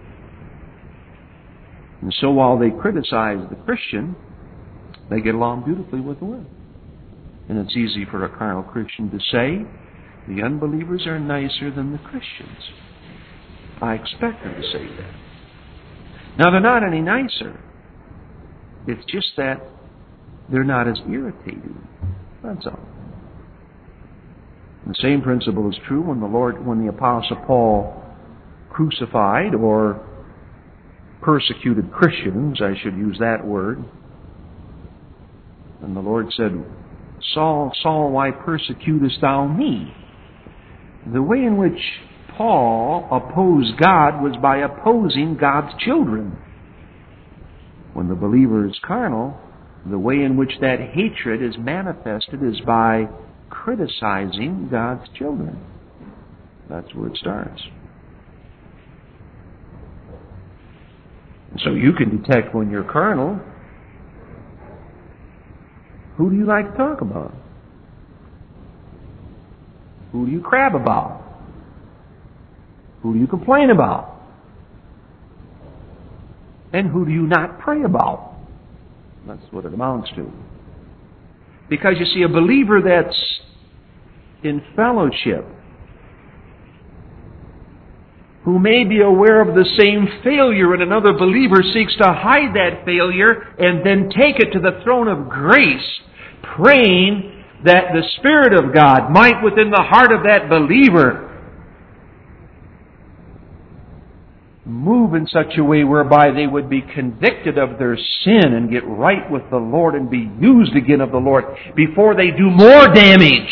And so while they criticize the Christian, they get along beautifully with the world. And it's easy for a carnal Christian to say, the unbelievers are nicer than the Christians. I expect them to say that. Now, they're not any nicer. It's just that they're not as irritating. That's all. The same principle is true when the Lord, when the Apostle Paul crucified or persecuted Christians, I should use that word. And the Lord said, Saul, Saul, why persecutest thou me? The way in which Paul opposed God was by opposing God's children. When the believer is carnal, the way in which that hatred is manifested is by criticizing God's children. That's where it starts. So you can detect when you're carnal. Who do you like to talk about? Who do you crab about? Who do you complain about? And who do you not pray about? That's what it amounts to. Because you see, a believer that's in fellowship, who may be aware of the same failure in another believer, seeks to hide that failure and then take it to the throne of grace, praying that the Spirit of God might within the heart of that believer move in such a way whereby they would be convicted of their sin and get right with the Lord and be used again of the Lord before they do more damage.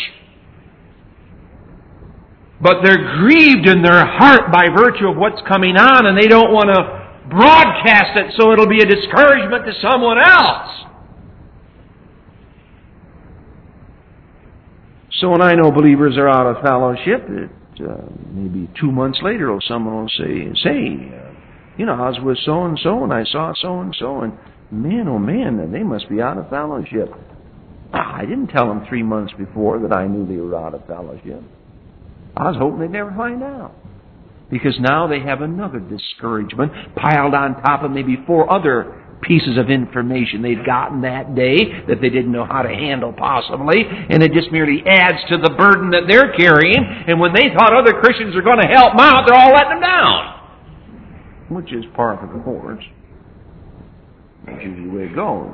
But they're grieved in their heart by virtue of what's coming on, and they don't want to broadcast it so it'll be a discouragement to someone else. So when I know believers are out of fellowship, it, uh, maybe two months later, someone will say, say, uh, you know, I was with so-and-so, and I saw so-and-so, and man, oh man, they must be out of fellowship. Ah, I didn't tell them three months before that I knew they were out of fellowship. I was hoping they'd never find out. Because now they have another discouragement piled on top of maybe four other pieces of information they'd gotten that day that they didn't know how to handle possibly, and it just merely adds to the burden that they're carrying, and when they thought other Christians are going to help them out, they're all letting them down. Which is par for the course. That's usually the way it goes.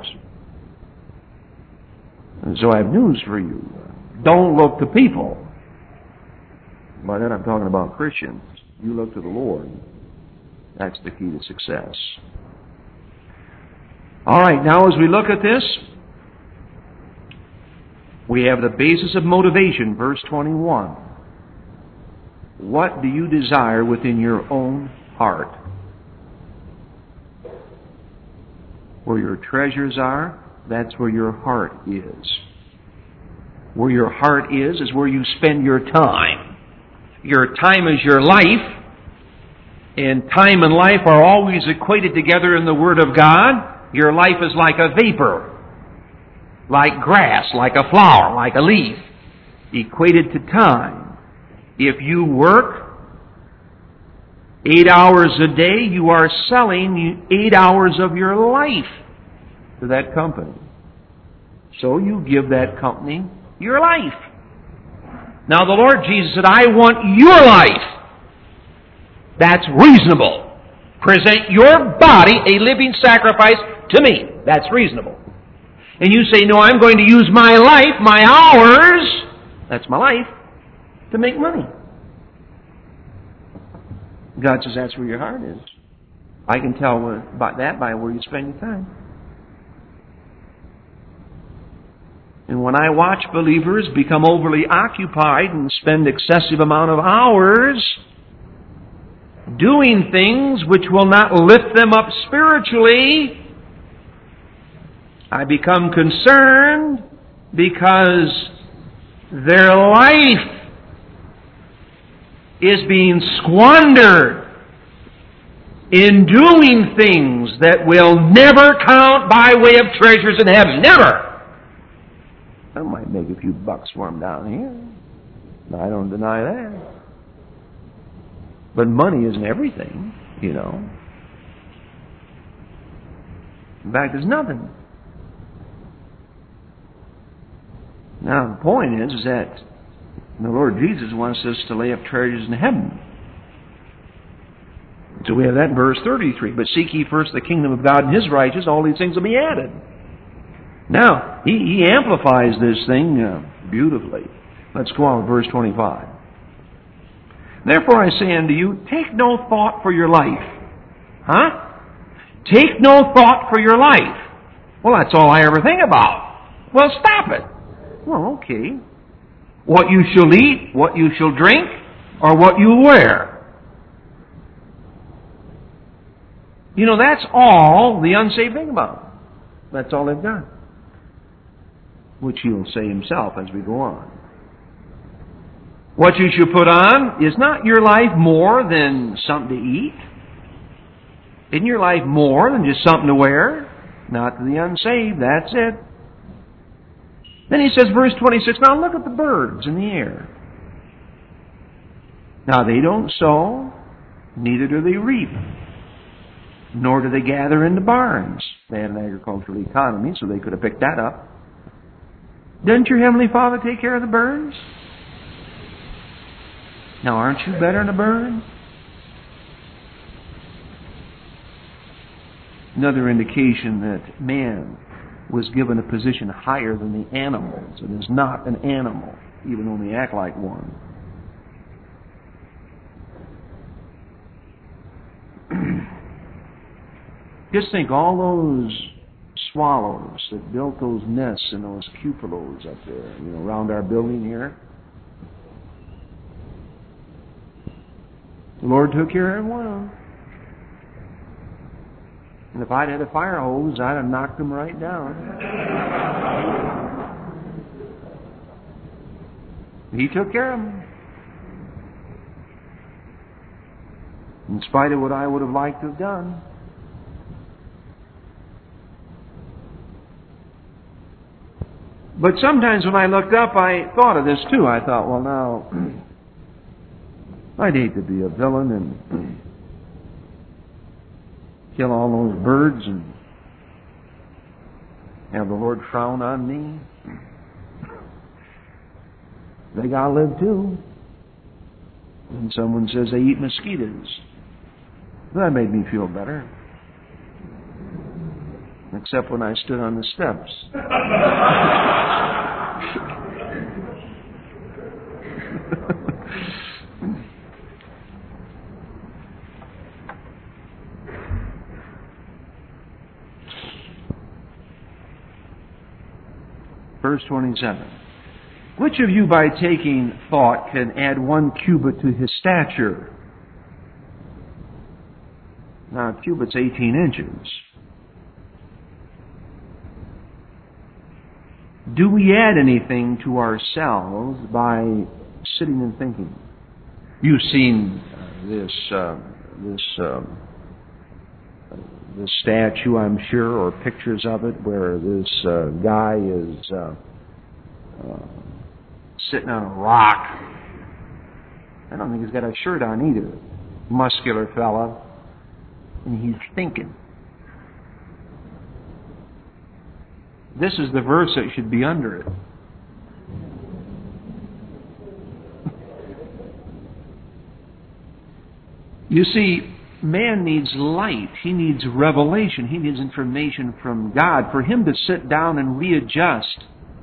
And so I have news for you. Don't look to people. By that I'm talking about Christians. You look to the Lord. That's the key to success. All right, now as we look at this, we have the basis of motivation, verse twenty-one. What do you desire within your own heart? Where your treasures are, that's where your heart is. Where your heart is, is where you spend your time. Your time is your life, and time and life are always equated together in the Word of God. Your life is like a vapor, like grass, like a flower, like a leaf, equated to time. If you work eight hours a day, you are selling eight hours of your life to that company. So you give that company your life. Now the Lord Jesus said, I want your life. That's reasonable. Present your body a living sacrifice to me. That's reasonable. And you say, no, I'm going to use my life, my hours, that's my life, to make money. God says that's where your heart is. I can tell about that by where you spend your time. And when I watch believers become overly occupied and spend excessive amount of hours doing things which will not lift them up spiritually, I become concerned because their life is being squandered in doing things that will never count by way of treasures in heaven. Never! I might make a few bucks for them down here. I don't deny that. But money isn't everything, you know. In fact, it's nothing. Now, the point is, is that the Lord Jesus wants us to lay up treasures in heaven. So we have that in verse thirty-three. But seek ye first the kingdom of God and His righteousness, all these things will be added. Now, he, he amplifies this thing uh, beautifully. Let's go on with verse twenty-five. Therefore I say unto you, take no thought for your life. Huh? Take no thought for your life. Well, that's all I ever think about. Well, stop it. Well, okay. What you shall eat, what you shall drink, or what you wear. You know, that's all the unsaved think about. That's all they've got. Which He'll say Himself as we go on. What you should put on, is not your life more than something to eat? Isn't your life more than just something to wear? Not to the unsaved, that's it. Then he says, verse twenty-six, now look at the birds in the air. Now they don't sow, neither do they reap, nor do they gather into barns. They had an agricultural economy, so they could have picked that up. Doesn't your Heavenly Father take care of the birds? Now, aren't you better than a bird? Another indication that man was given a position higher than the animals and is not an animal, even though they act like one. Just think, all those swallows that built those nests in those cupolas up there, you know, around our building here. The Lord took care of one of them. And if I'd had a fire hose, I'd have knocked them right down. He took care of them. In spite of what I would have liked to have done. But sometimes when I looked up, I thought of this too. I thought, well, now, I'd hate to be a villain and kill all those birds and have the Lord frown on me. They gotta live too. And someone says they eat mosquitoes. That made me feel better. Except when I stood on the steps. Verse twenty-seven. Which of you by taking thought can add one cubit to his stature? Now, a cubit's eighteen inches. Do we add anything to ourselves by sitting and thinking? You've seen uh, this uh, this uh, this statue, I'm sure, or pictures of it, where this uh, guy is uh, uh, sitting on a rock. I don't think he's got a shirt on either. Muscular fella, and he's thinking. This is the verse that should be under it. You see, man needs light. He needs revelation. He needs information from God. For him to sit down and readjust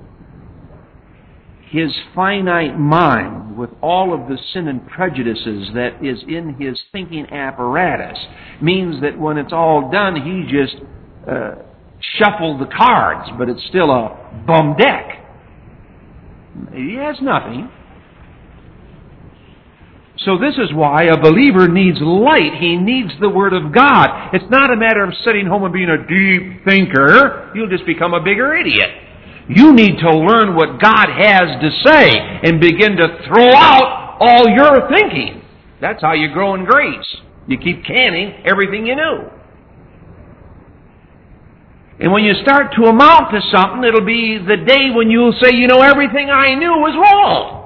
his finite mind with all of the sin and prejudices that is in his thinking apparatus means that when it's all done, he just uh, shuffled the cards, but it's still a bum deck. He has nothing. So this is why a believer needs light. He needs the Word of God. It's not a matter of sitting home and being a deep thinker. You'll just become a bigger idiot. You need to learn what God has to say and begin to throw out all your thinking. That's how you grow in grace. You keep canning everything you knew. And when you start to amount to something, it'll be the day when you'll say, you know, everything I knew was wrong.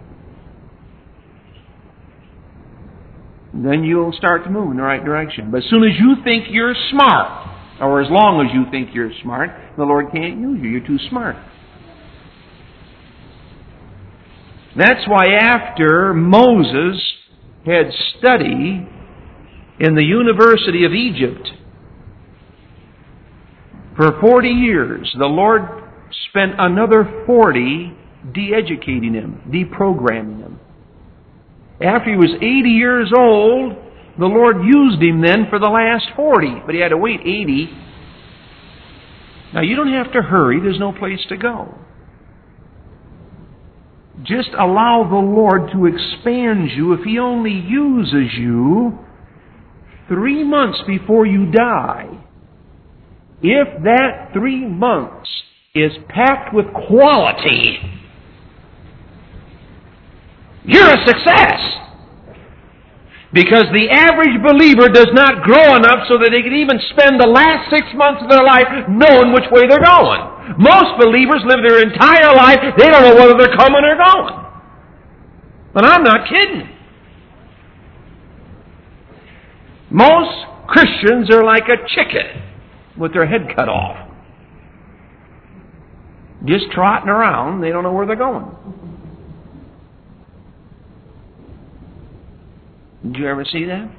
Then you'll start to move in the right direction. But as soon as you think you're smart, or as long as you think you're smart, the Lord can't use you. You're too smart. That's why after Moses had studied in the University of Egypt for forty years, the Lord spent another forty de-educating him, deprogramming him. After he was eighty years old, the Lord used him then for the last forty, but he had to wait eighty. Now, you don't have to hurry. There's no place to go. Just allow the Lord to expand you. If He only uses you three months before you die, if that three months is packed with quality, you're a success. Because the average believer does not grow enough so that they can even spend the last six months of their life knowing which way they're going. Most believers live their entire life, they don't know whether they're coming or going. And I'm not kidding. Most Christians are like a chicken with their head cut off. Just trotting around, they don't know where they're going. Did you ever see that?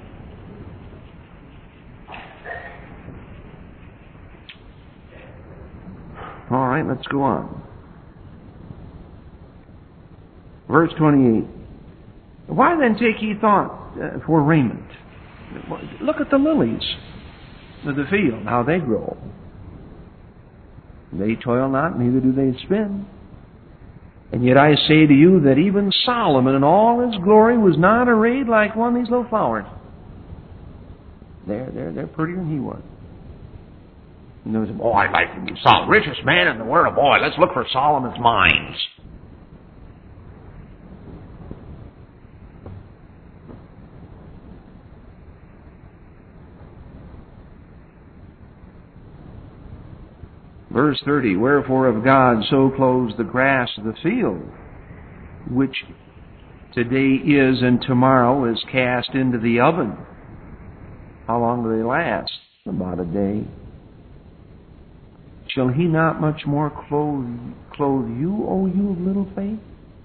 All right, let's go on. Verse twenty-eight. Why then take ye thought uh, for raiment? Look at the lilies of the field, how they grow. They toil not, neither do they spin. And yet I say to you that even Solomon in all his glory was not arrayed like one of these little flowers. They're, they're, they're prettier than he was. And there was a boy, I'd like to be Solomon, richest man in the world. Boy, let's look for Solomon's mines. Verse thirty, wherefore if God so clothes the grass of the field, which today is and tomorrow is cast into the oven. How long do they last? About a day. Shall He not much more clothe, clothe you, O you of little faith?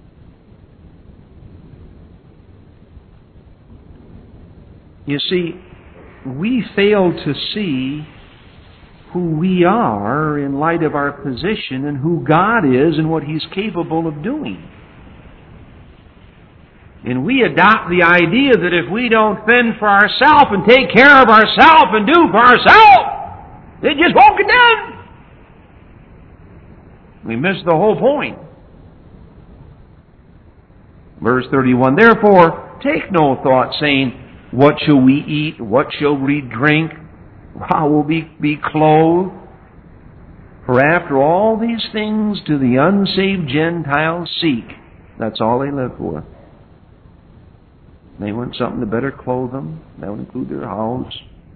You see, we fail to see who we are in light of our position and who God is and what He's capable of doing. And we adopt the idea that if we don't fend for ourselves and take care of ourselves and do for ourselves, it just won't get done. We miss the whole point. Verse thirty-one, therefore, take no thought, saying, what shall we eat? What shall we drink? How will we be clothed? For after all these things do the unsaved Gentiles seek. That's all they live for. They want something to better clothe them. That would include their house,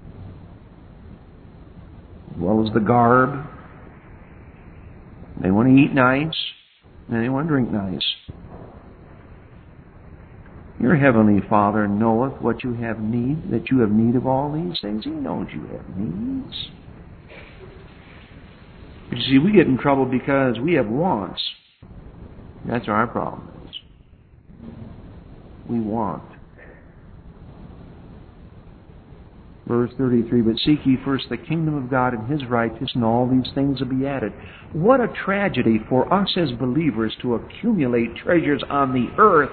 as well as the garb. They want to eat nice, and they want to drink nice. Your heavenly Father knoweth what you have need, that you have need of all these things. He knows you have needs. But you see, we get in trouble because we have wants. That's our problem is. We want. Verse thirty-three, but seek ye first the kingdom of God and His righteousness, and all these things will be added. What a tragedy for us as believers to accumulate treasures on the earth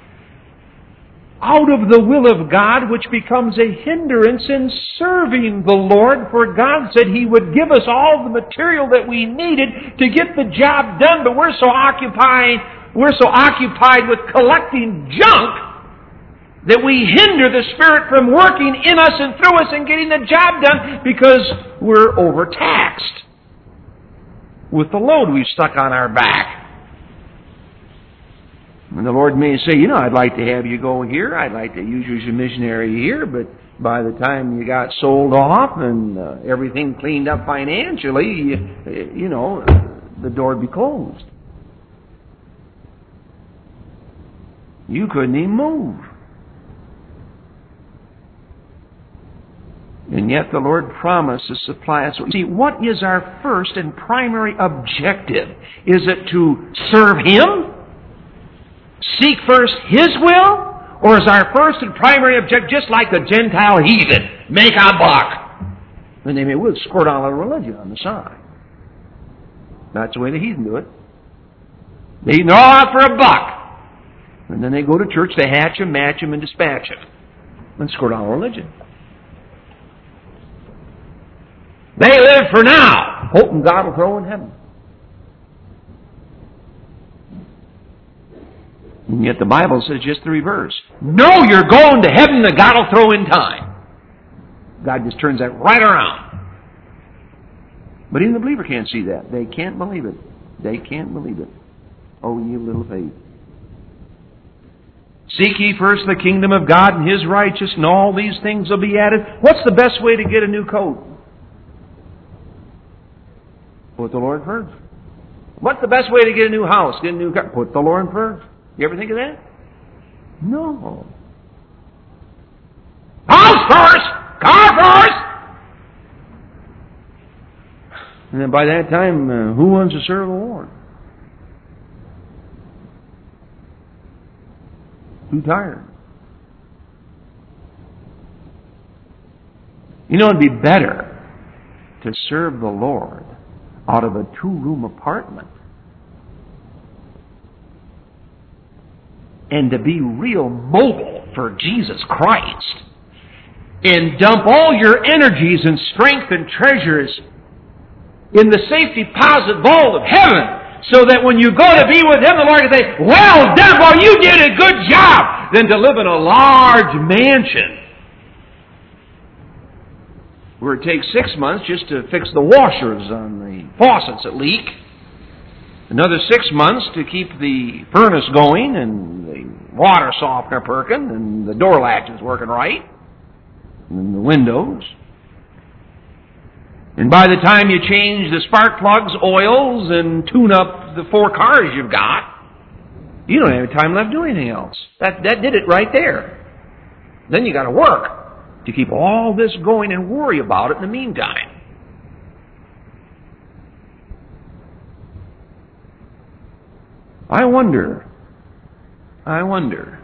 out of the will of God, which becomes a hindrance in serving the Lord. For God said He would give us all the material that we needed to get the job done, but we're so occupied, we're so occupied with collecting junk that we hinder the Spirit from working in us and through us and getting the job done because we're overtaxed with the load we've stuck on our back. And the Lord may say, you know, I'd like to have you go here. I'd like to use you as a missionary here. But by the time you got sold off and uh, everything cleaned up financially, you, you know, the door would be closed. You couldn't even move. And yet the Lord promised to supply us. See, what is our first and primary objective? Is it to serve Him? Seek first His will? Or is our first and primary objective just like the Gentile heathen? Make a buck. And they may well squirt on a religion on the side. That's the way the heathen do it. They know out for a buck. And then they go to church, they hatch him, match him, and dispatch him. And squirt on a religion. They live for now, hoping God will throw in heaven. And yet the Bible says just the reverse. No, you're going to heaven that God will throw in time. God just turns that right around. But even the believer can't see that. They can't believe it. They can't believe it. Oh, ye of little faith. Seek ye first the kingdom of God and His righteousness, and all these things will be added. What's the best way to get a new coat? Put the Lord first. What's the best way to get a new house? Get a new car? Put the Lord first. You ever think of that? No. House first! Car first! And then by that time, uh, who wants to serve the Lord? Too tired. You know, it'd be better to serve the Lord out of a two-room apartment and to be real mobile for Jesus Christ and dump all your energies and strength and treasures in the safe deposit vault of heaven so that when you go to be with Him, the Lord can say, well done, well you did a good job, than to live in a large mansion where it takes six months just to fix the washers on the faucets that leak, another six months to keep the furnace going and the water softener perking and the door latches working right and the windows. And by the time you change the spark plugs, oils, and tune up the four cars you've got, you don't have any time left to do anything else. That, that did it right there. Then you got to work to keep all this going and worry about it in the meantime. I wonder, I wonder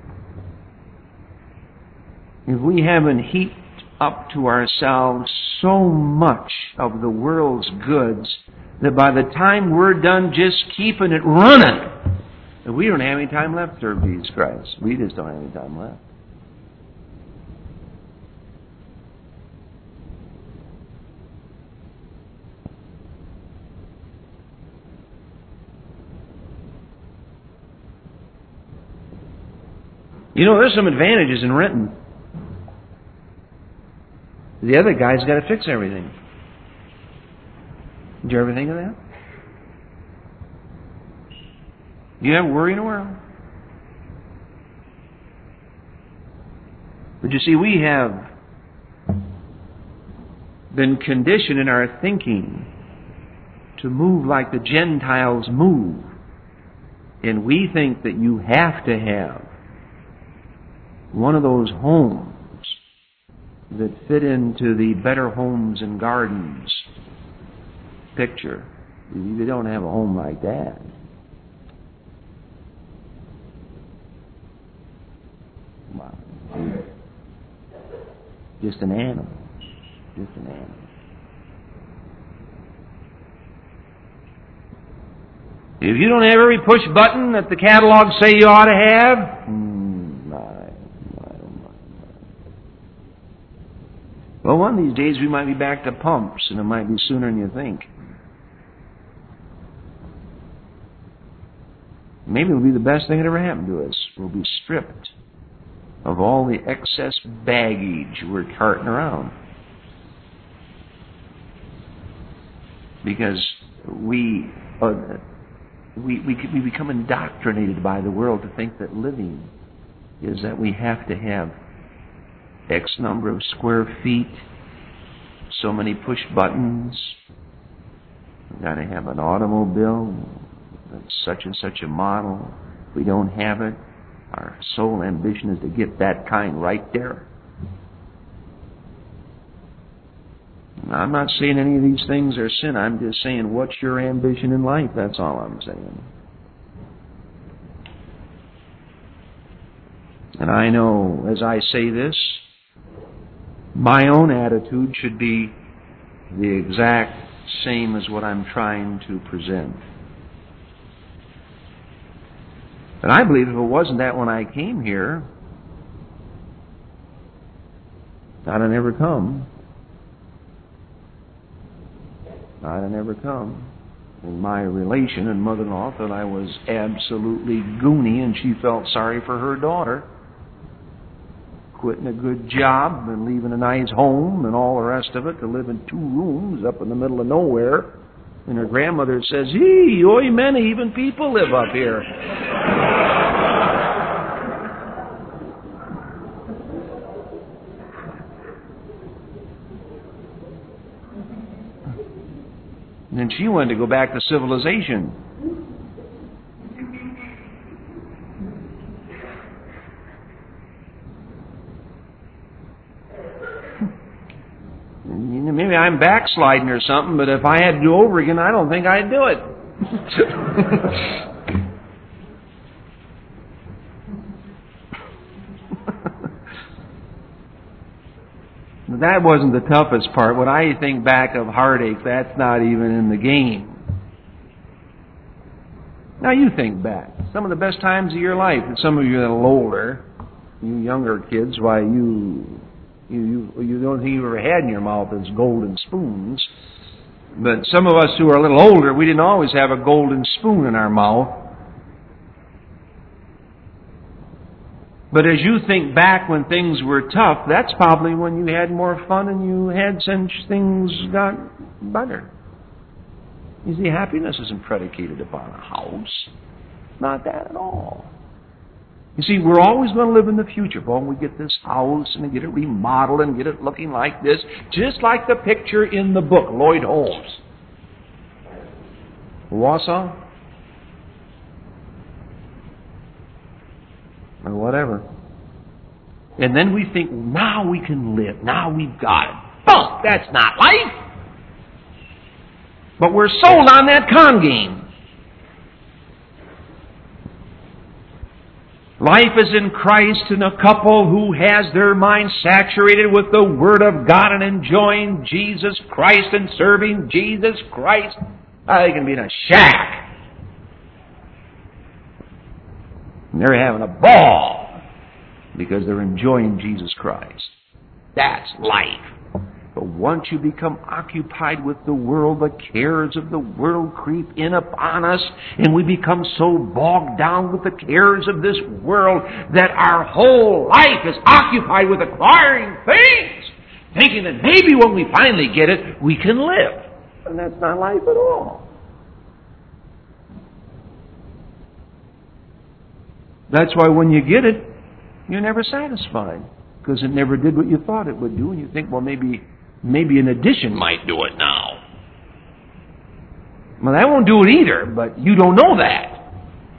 if we haven't heaped up to ourselves so much of the world's goods that by the time we're done just keeping it running, that we don't have any time left to serve Jesus Christ. We just don't have any time left. You know, there's some advantages in renting. The other guy's got to fix everything. Did you ever think of that? Do you have worry in the world? But you see, we have been conditioned in our thinking to move like the Gentiles move. And we think that you have to have one of those homes that fit into the Better Homes and Gardens picture. You don't have a home like that. Wow. Just an animal. Just an animal. If you don't have every push button that the catalogs say you ought to have, mm, my, my, my, my. Well, one of these days we might be back to pumps, and it might be sooner than you think. Maybe it'll be the best thing that ever happened to us. We'll be stripped of all the excess baggage we're carting around. Because we, uh, we, we, we become indoctrinated by the world to think that living is that we have to have X number of square feet, so many push buttons, we've got to have an automobile, such and such a model. If we don't have it, our sole ambition is to get that kind right there. Now, I'm not saying any of these things are sin. I'm just saying, what's your ambition in life? That's all I'm saying. And I know, as I say this, my own attitude should be the exact same as what I'm trying to present. But I believe if it wasn't that when I came here, I'd have never come. I'd have never come. And my relation and mother-in-law thought I was absolutely goony, and she felt sorry for her daughter. Quitting a good job and leaving a nice home and all the rest of it to live in two rooms up in the middle of nowhere. And her grandmother says, "Hey, oi, many even people live up here." And then she wanted to go back to civilization. Maybe I'm backsliding or something, but if I had to do over again, I don't think I'd do it. That wasn't the toughest part. When I think back of heartache, that's not even in the game. Now you think back. Some of the best times of your life, and some of you are a little older, you younger kids, why you... You, you, you don't think you ever had in your mouth is golden spoons. But some of us who are a little older, we didn't always have a golden spoon in our mouth. But as you think back when things were tough, that's probably when you had more fun and you had since things got better. You see, happiness isn't predicated upon a house. Not that at all. You see, we're always going to live in the future. Well, we get this house and get it remodeled and get it looking like this, just like the picture in the book, Lloyd Holmes. Wausau? Or whatever. And then we think, well, now we can live. Now we've got it. Oh, that's not life. But we're sold on that con game. Life is in Christ, and a couple who has their mind saturated with the Word of God and enjoying Jesus Christ and serving Jesus Christ, uh, they can be in a shack. And they're having a ball because they're enjoying Jesus Christ. That's life. But once you become occupied with the world, the cares of the world creep in upon us, and we become so bogged down with the cares of this world that our whole life is occupied with acquiring things, thinking that maybe when we finally get it, we can live. And that's not life at all. That's why when you get it, you're never satisfied, because it never did what you thought it would do, and you think, well, maybe maybe an addition might do it now. Well, that won't do it either, but you don't know that.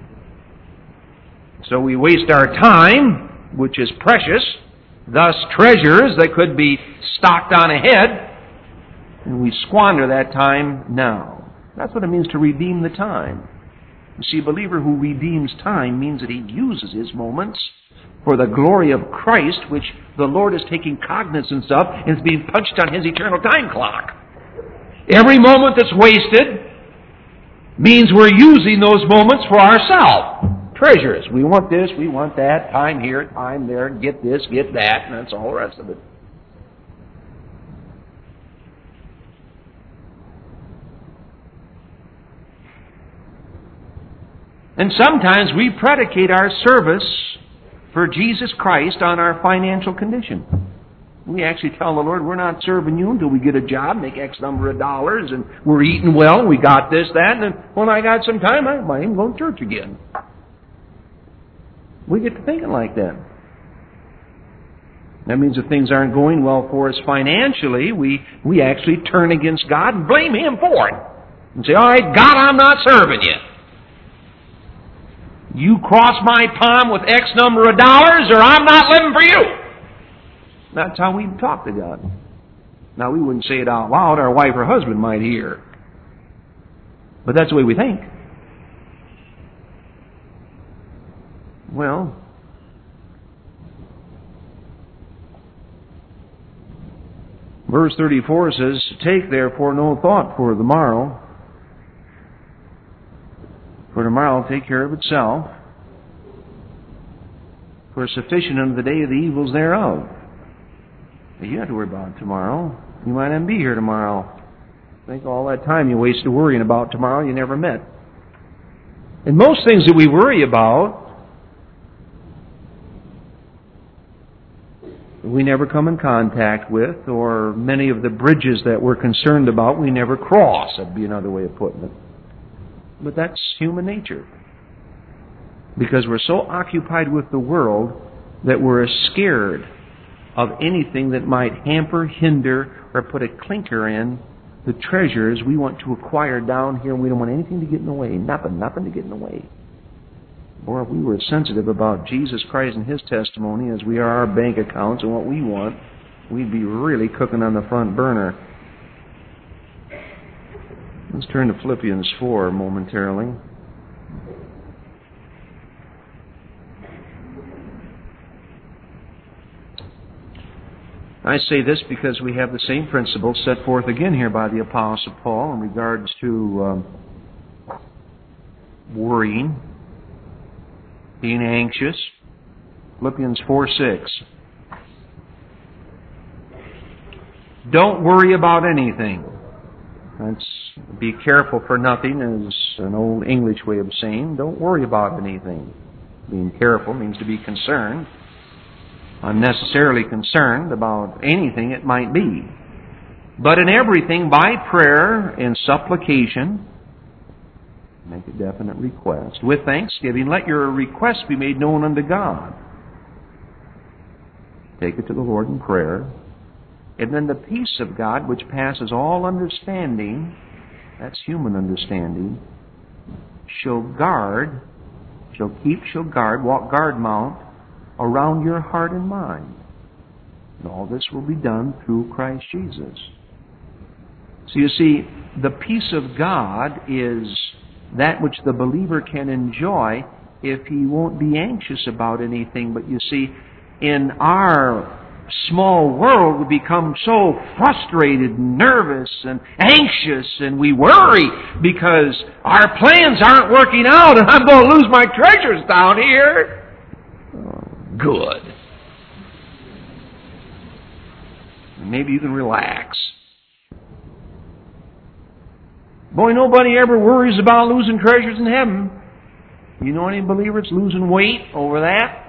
So we waste our time, which is precious, thus treasures that could be stocked on ahead, and we squander that time now. That's what it means to redeem the time. You see, a believer who redeems time means that he uses his moments for the glory of Christ, which the Lord is taking cognizance of and is being punched on His eternal time clock. Every moment that's wasted means we're using those moments for ourselves. Treasures. We want this, we want that, time here, time there, get this, get that, and that's all the rest of it. And sometimes we predicate our service for Jesus Christ on our financial condition. We actually tell the Lord, we're not serving you until we get a job, make X number of dollars, and we're eating well, we got this, that, and then when I got some time, I might even go to church again. We get to thinking like that. That means if things aren't going well for us financially, we, we actually turn against God and blame Him for it. And say, all right, God, I'm not serving you. You cross my palm with X number of dollars, or I'm not living for you. That's how we talk to God. Now, we wouldn't say it out loud. Our wife or husband might hear. But that's the way we think. Well, verse thirty-four says, take therefore no thought for the morrow, for tomorrow will take care of itself. For sufficient unto the day of the evils thereof. You have to worry about tomorrow. You might not be here tomorrow. Think all that time you wasted worrying about tomorrow you never met. And most things that we worry about, we never come in contact with, or many of the bridges that we're concerned about we never cross. That'd be another way of putting it. But that's human nature. Because we're so occupied with the world that we're scared of anything that might hamper, hinder, or put a clinker in the treasures we want to acquire down here. We don't want anything to get in the way. Nothing, nothing to get in the way. Boy, if we were sensitive about Jesus Christ and His testimony as we are our bank accounts and what we want, we'd be really cooking on the front burner. Let's turn to Philippians four momentarily. I say this because we have the same principle set forth again here by the Apostle Paul in regards to um, worrying, being anxious. Philippians four six. Don't worry about anything. That's be careful for nothing is an old English way of saying don't worry about anything. Being careful means to be concerned, unnecessarily concerned about anything it might be. But in everything, by prayer and supplication, make a definite request. With thanksgiving, let your requests be made known unto God. Take it to the Lord in prayer. And then the peace of God, which passes all understanding, that's human understanding, shall guard, shall keep, shall guard, walk guard mount around your heart and mind. And all this will be done through Christ Jesus. So you see, the peace of God is that which the believer can enjoy if he won't be anxious about anything. But you see, in our small world, we become so frustrated and nervous and anxious, and we worry because our plans aren't working out and I'm going to lose my treasures down here. Good. Maybe you can relax. Boy, nobody ever worries about losing treasures in heaven. You know any believers losing weight over that?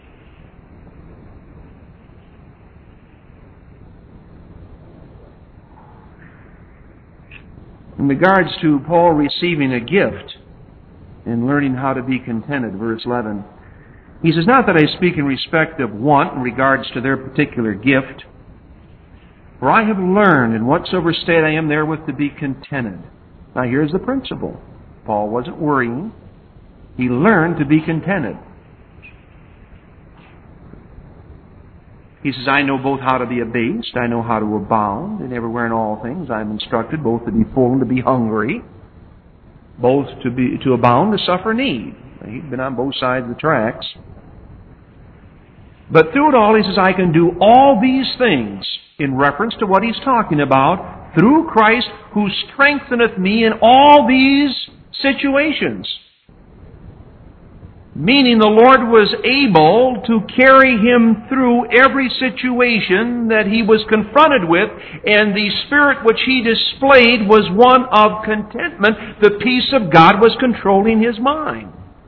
In regards to Paul receiving a gift and learning how to be contented, verse eleven, he says, not that I speak in respect of want in regards to their particular gift, for I have learned in whatsoever state I am therewith to be contented. Now here's the principle. Paul wasn't worrying. He learned to be contented. He says, I know both how to be abased, I know how to abound, and everywhere in all things I am instructed both to be full and to be hungry, both to be to abound, to suffer need. He'd been on both sides of the tracks. But through it all, he says, I can do all these things in reference to what he's talking about through Christ who strengtheneth me in all these situations. Meaning the Lord was able to carry him through every situation that he was confronted with, and the spirit which he displayed was one of contentment. The peace of God was controlling his mind.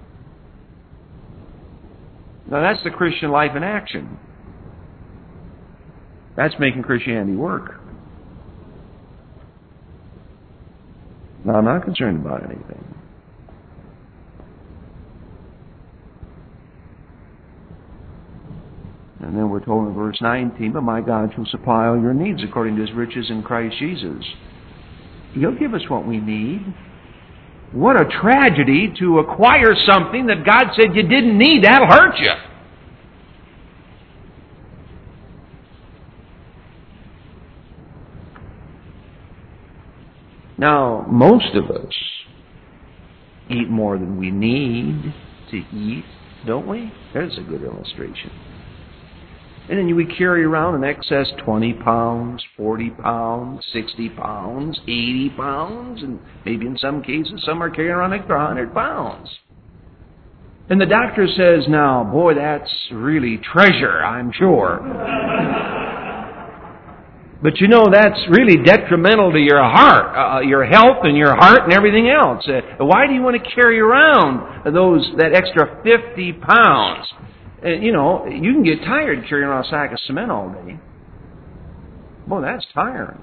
Now that's the Christian life in action. That's making Christianity work. Now I'm not concerned about anything. And then we're told in verse nineteen, but my God shall supply all your needs according to His riches in Christ Jesus. He'll give us what we need. What a tragedy to acquire something that God said you didn't need. That'll hurt you. Now, most of us eat more than we need to eat, don't we? There's a good illustration. And then we carry around an excess twenty pounds, forty pounds, sixty pounds, eighty pounds, and maybe in some cases some are carrying around extra one hundred pounds. And the doctor says, now, boy, that's really treasure, I'm sure. But you know, that's really detrimental to your heart, uh, your health and your heart and everything else. Uh, why do you want to carry around those that extra fifty pounds? And, you know, you can get tired carrying around a sack of cement all day. Boy, that's tiring.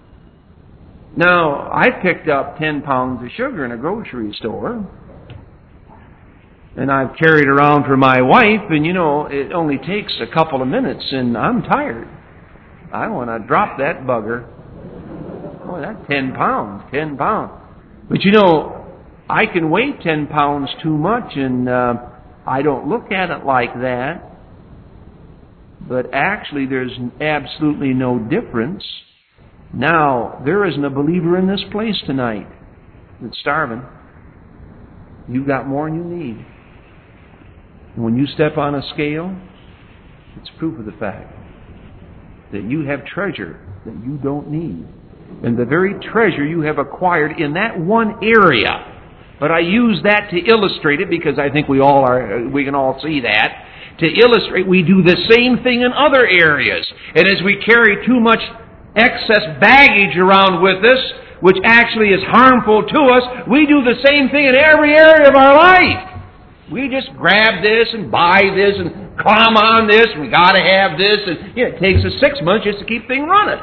Now, I picked up ten pounds of sugar in a grocery store. And I've carried around for my wife, and, you know, it only takes a couple of minutes, and I'm tired. I want to drop that bugger. Boy, that's ten pounds, ten pounds. But, you know, I can weigh ten pounds too much, and Uh, I don't look at it like that, but actually there's absolutely no difference. Now, there isn't a believer in this place tonight that's starving. You've got more than you need. And when you step on a scale, it's proof of the fact that you have treasure that you don't need. And the very treasure you have acquired in that one area. But I use that to illustrate it because I think we all are, we can all see that. To illustrate, we do the same thing in other areas. And as we carry too much excess baggage around with us, which actually is harmful to us, we do the same thing in every area of our life. We just grab this and buy this and climb on this, and we got to have this, and you know, it takes us six months just to keep things running.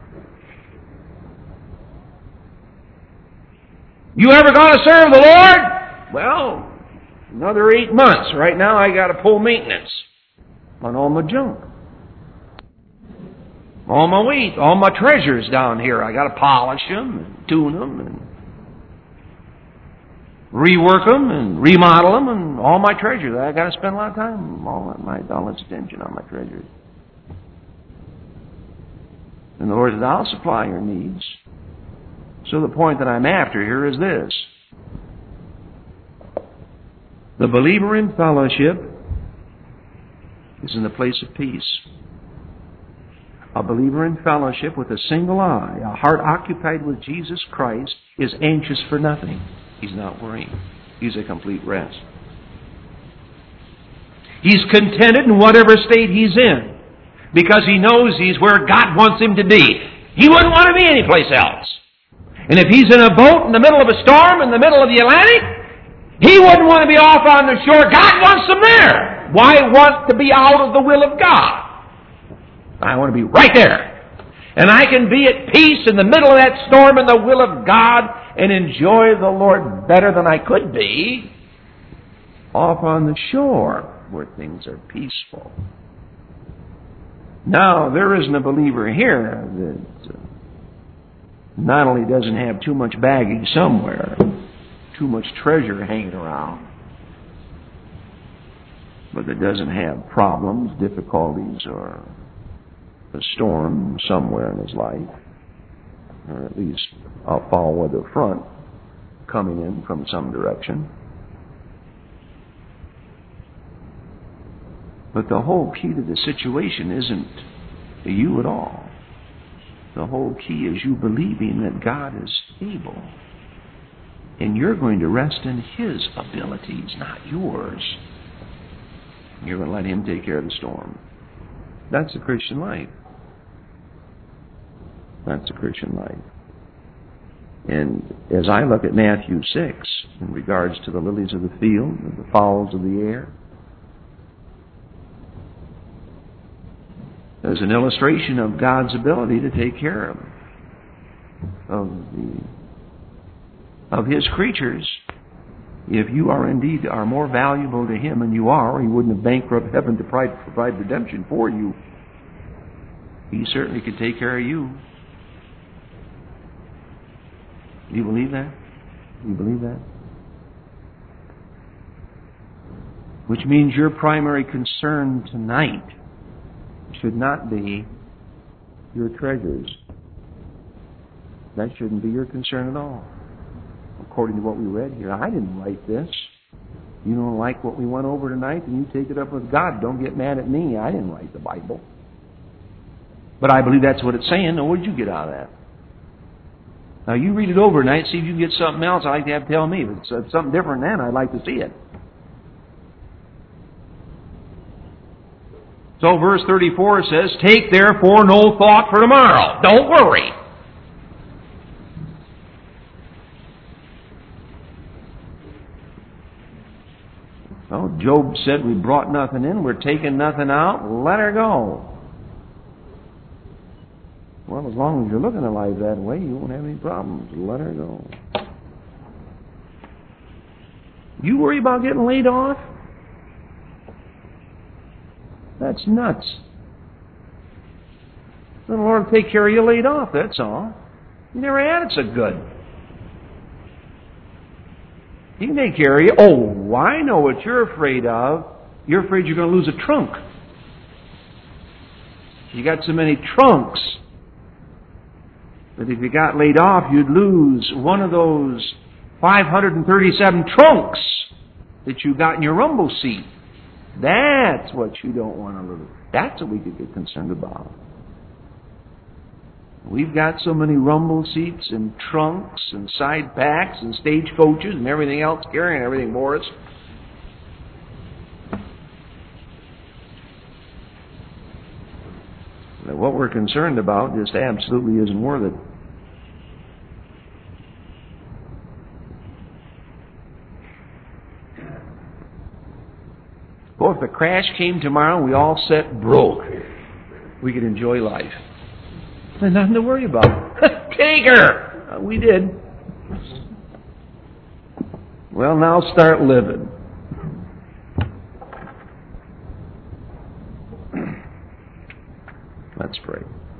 You ever going to serve the Lord? Well, another eight months. Right now I got to pull maintenance on all my junk. All my wheat, all my treasures down here. I got to polish them and tune them and rework them and remodel them and all my treasures. I got to spend a lot of time, all my all this attention on my treasures. And the Lord says, I'll supply your needs. So the point that I'm after here is this. The believer in fellowship is in the place of peace. A believer in fellowship with a single eye, a heart occupied with Jesus Christ, is anxious for nothing. He's not worrying. He's at complete rest. He's contented in whatever state he's in. because he knows he's where God wants him to be. He wouldn't want to be anyplace else. And if he's in a boat in the middle of a storm in the middle of the Atlantic, he wouldn't want to be off on the shore. God wants him there. Why want to be out of the will of God? I want to be right there. And I can be at peace in the middle of that storm in the will of God and enjoy the Lord better than I could be off on the shore where things are peaceful. Now, there isn't a believer here that uh, not only doesn't have too much baggage somewhere, too much treasure hanging around, but that doesn't have problems, difficulties, or a storm somewhere in his life, or at least a foul weather front coming in from some direction. But the whole key to the situation isn't you at all. The whole key is you believing that God is able. And you're going to rest in His abilities, not yours. You're going to let Him take care of the storm. That's the Christian life. That's the Christian life. And as I look at Matthew six, in regards to the lilies of the field and the fowls of the air, there's an illustration of God's ability to take care of, of, the, of His creatures. If you are indeed are more valuable to Him than you are, or He wouldn't have bankrupted heaven to provide, provide redemption for you. He certainly could take care of you. Do you believe that? Do you believe that? Which means your primary concern tonight should not be your treasures. That shouldn't be your concern at all. According to what we read here, I didn't write this. You don't like what we went over tonight, and you take it up with God. Don't get mad at me. I didn't write the Bible. But I believe that's what it's saying. Now, what did you get out of that? Now, you read it over tonight, see if you can get something else I'd like to have to tell me. If it's uh, something different than that, I'd like to see it. So verse thirty-four says, "Take therefore no thought for tomorrow." Don't worry. Well, Job said, we brought nothing in, we're taking nothing out, let her go. Well, as long as you're looking at life that way, you won't have any problems. Let her go. You worry about getting laid off? That's nuts. The Lord will take care of you laid off, that's all. You never had it so good. He can take care of you. Oh, I know what you're afraid of. You're afraid you're going to lose a trunk. You got so many trunks that if you got laid off, you'd lose one of those five hundred thirty-seven trunks that you got in your rumble seat. That's what you don't want to lose. That's what we could get concerned about. We've got so many rumble seats and trunks and side packs and stagecoaches and everything else carrying everything for us. That what we're concerned about just absolutely isn't worth it. Well, if the crash came tomorrow and we all set broke, we could enjoy life. There's nothing to worry about. Take her! Uh, we did. Well, now start living. Let's pray.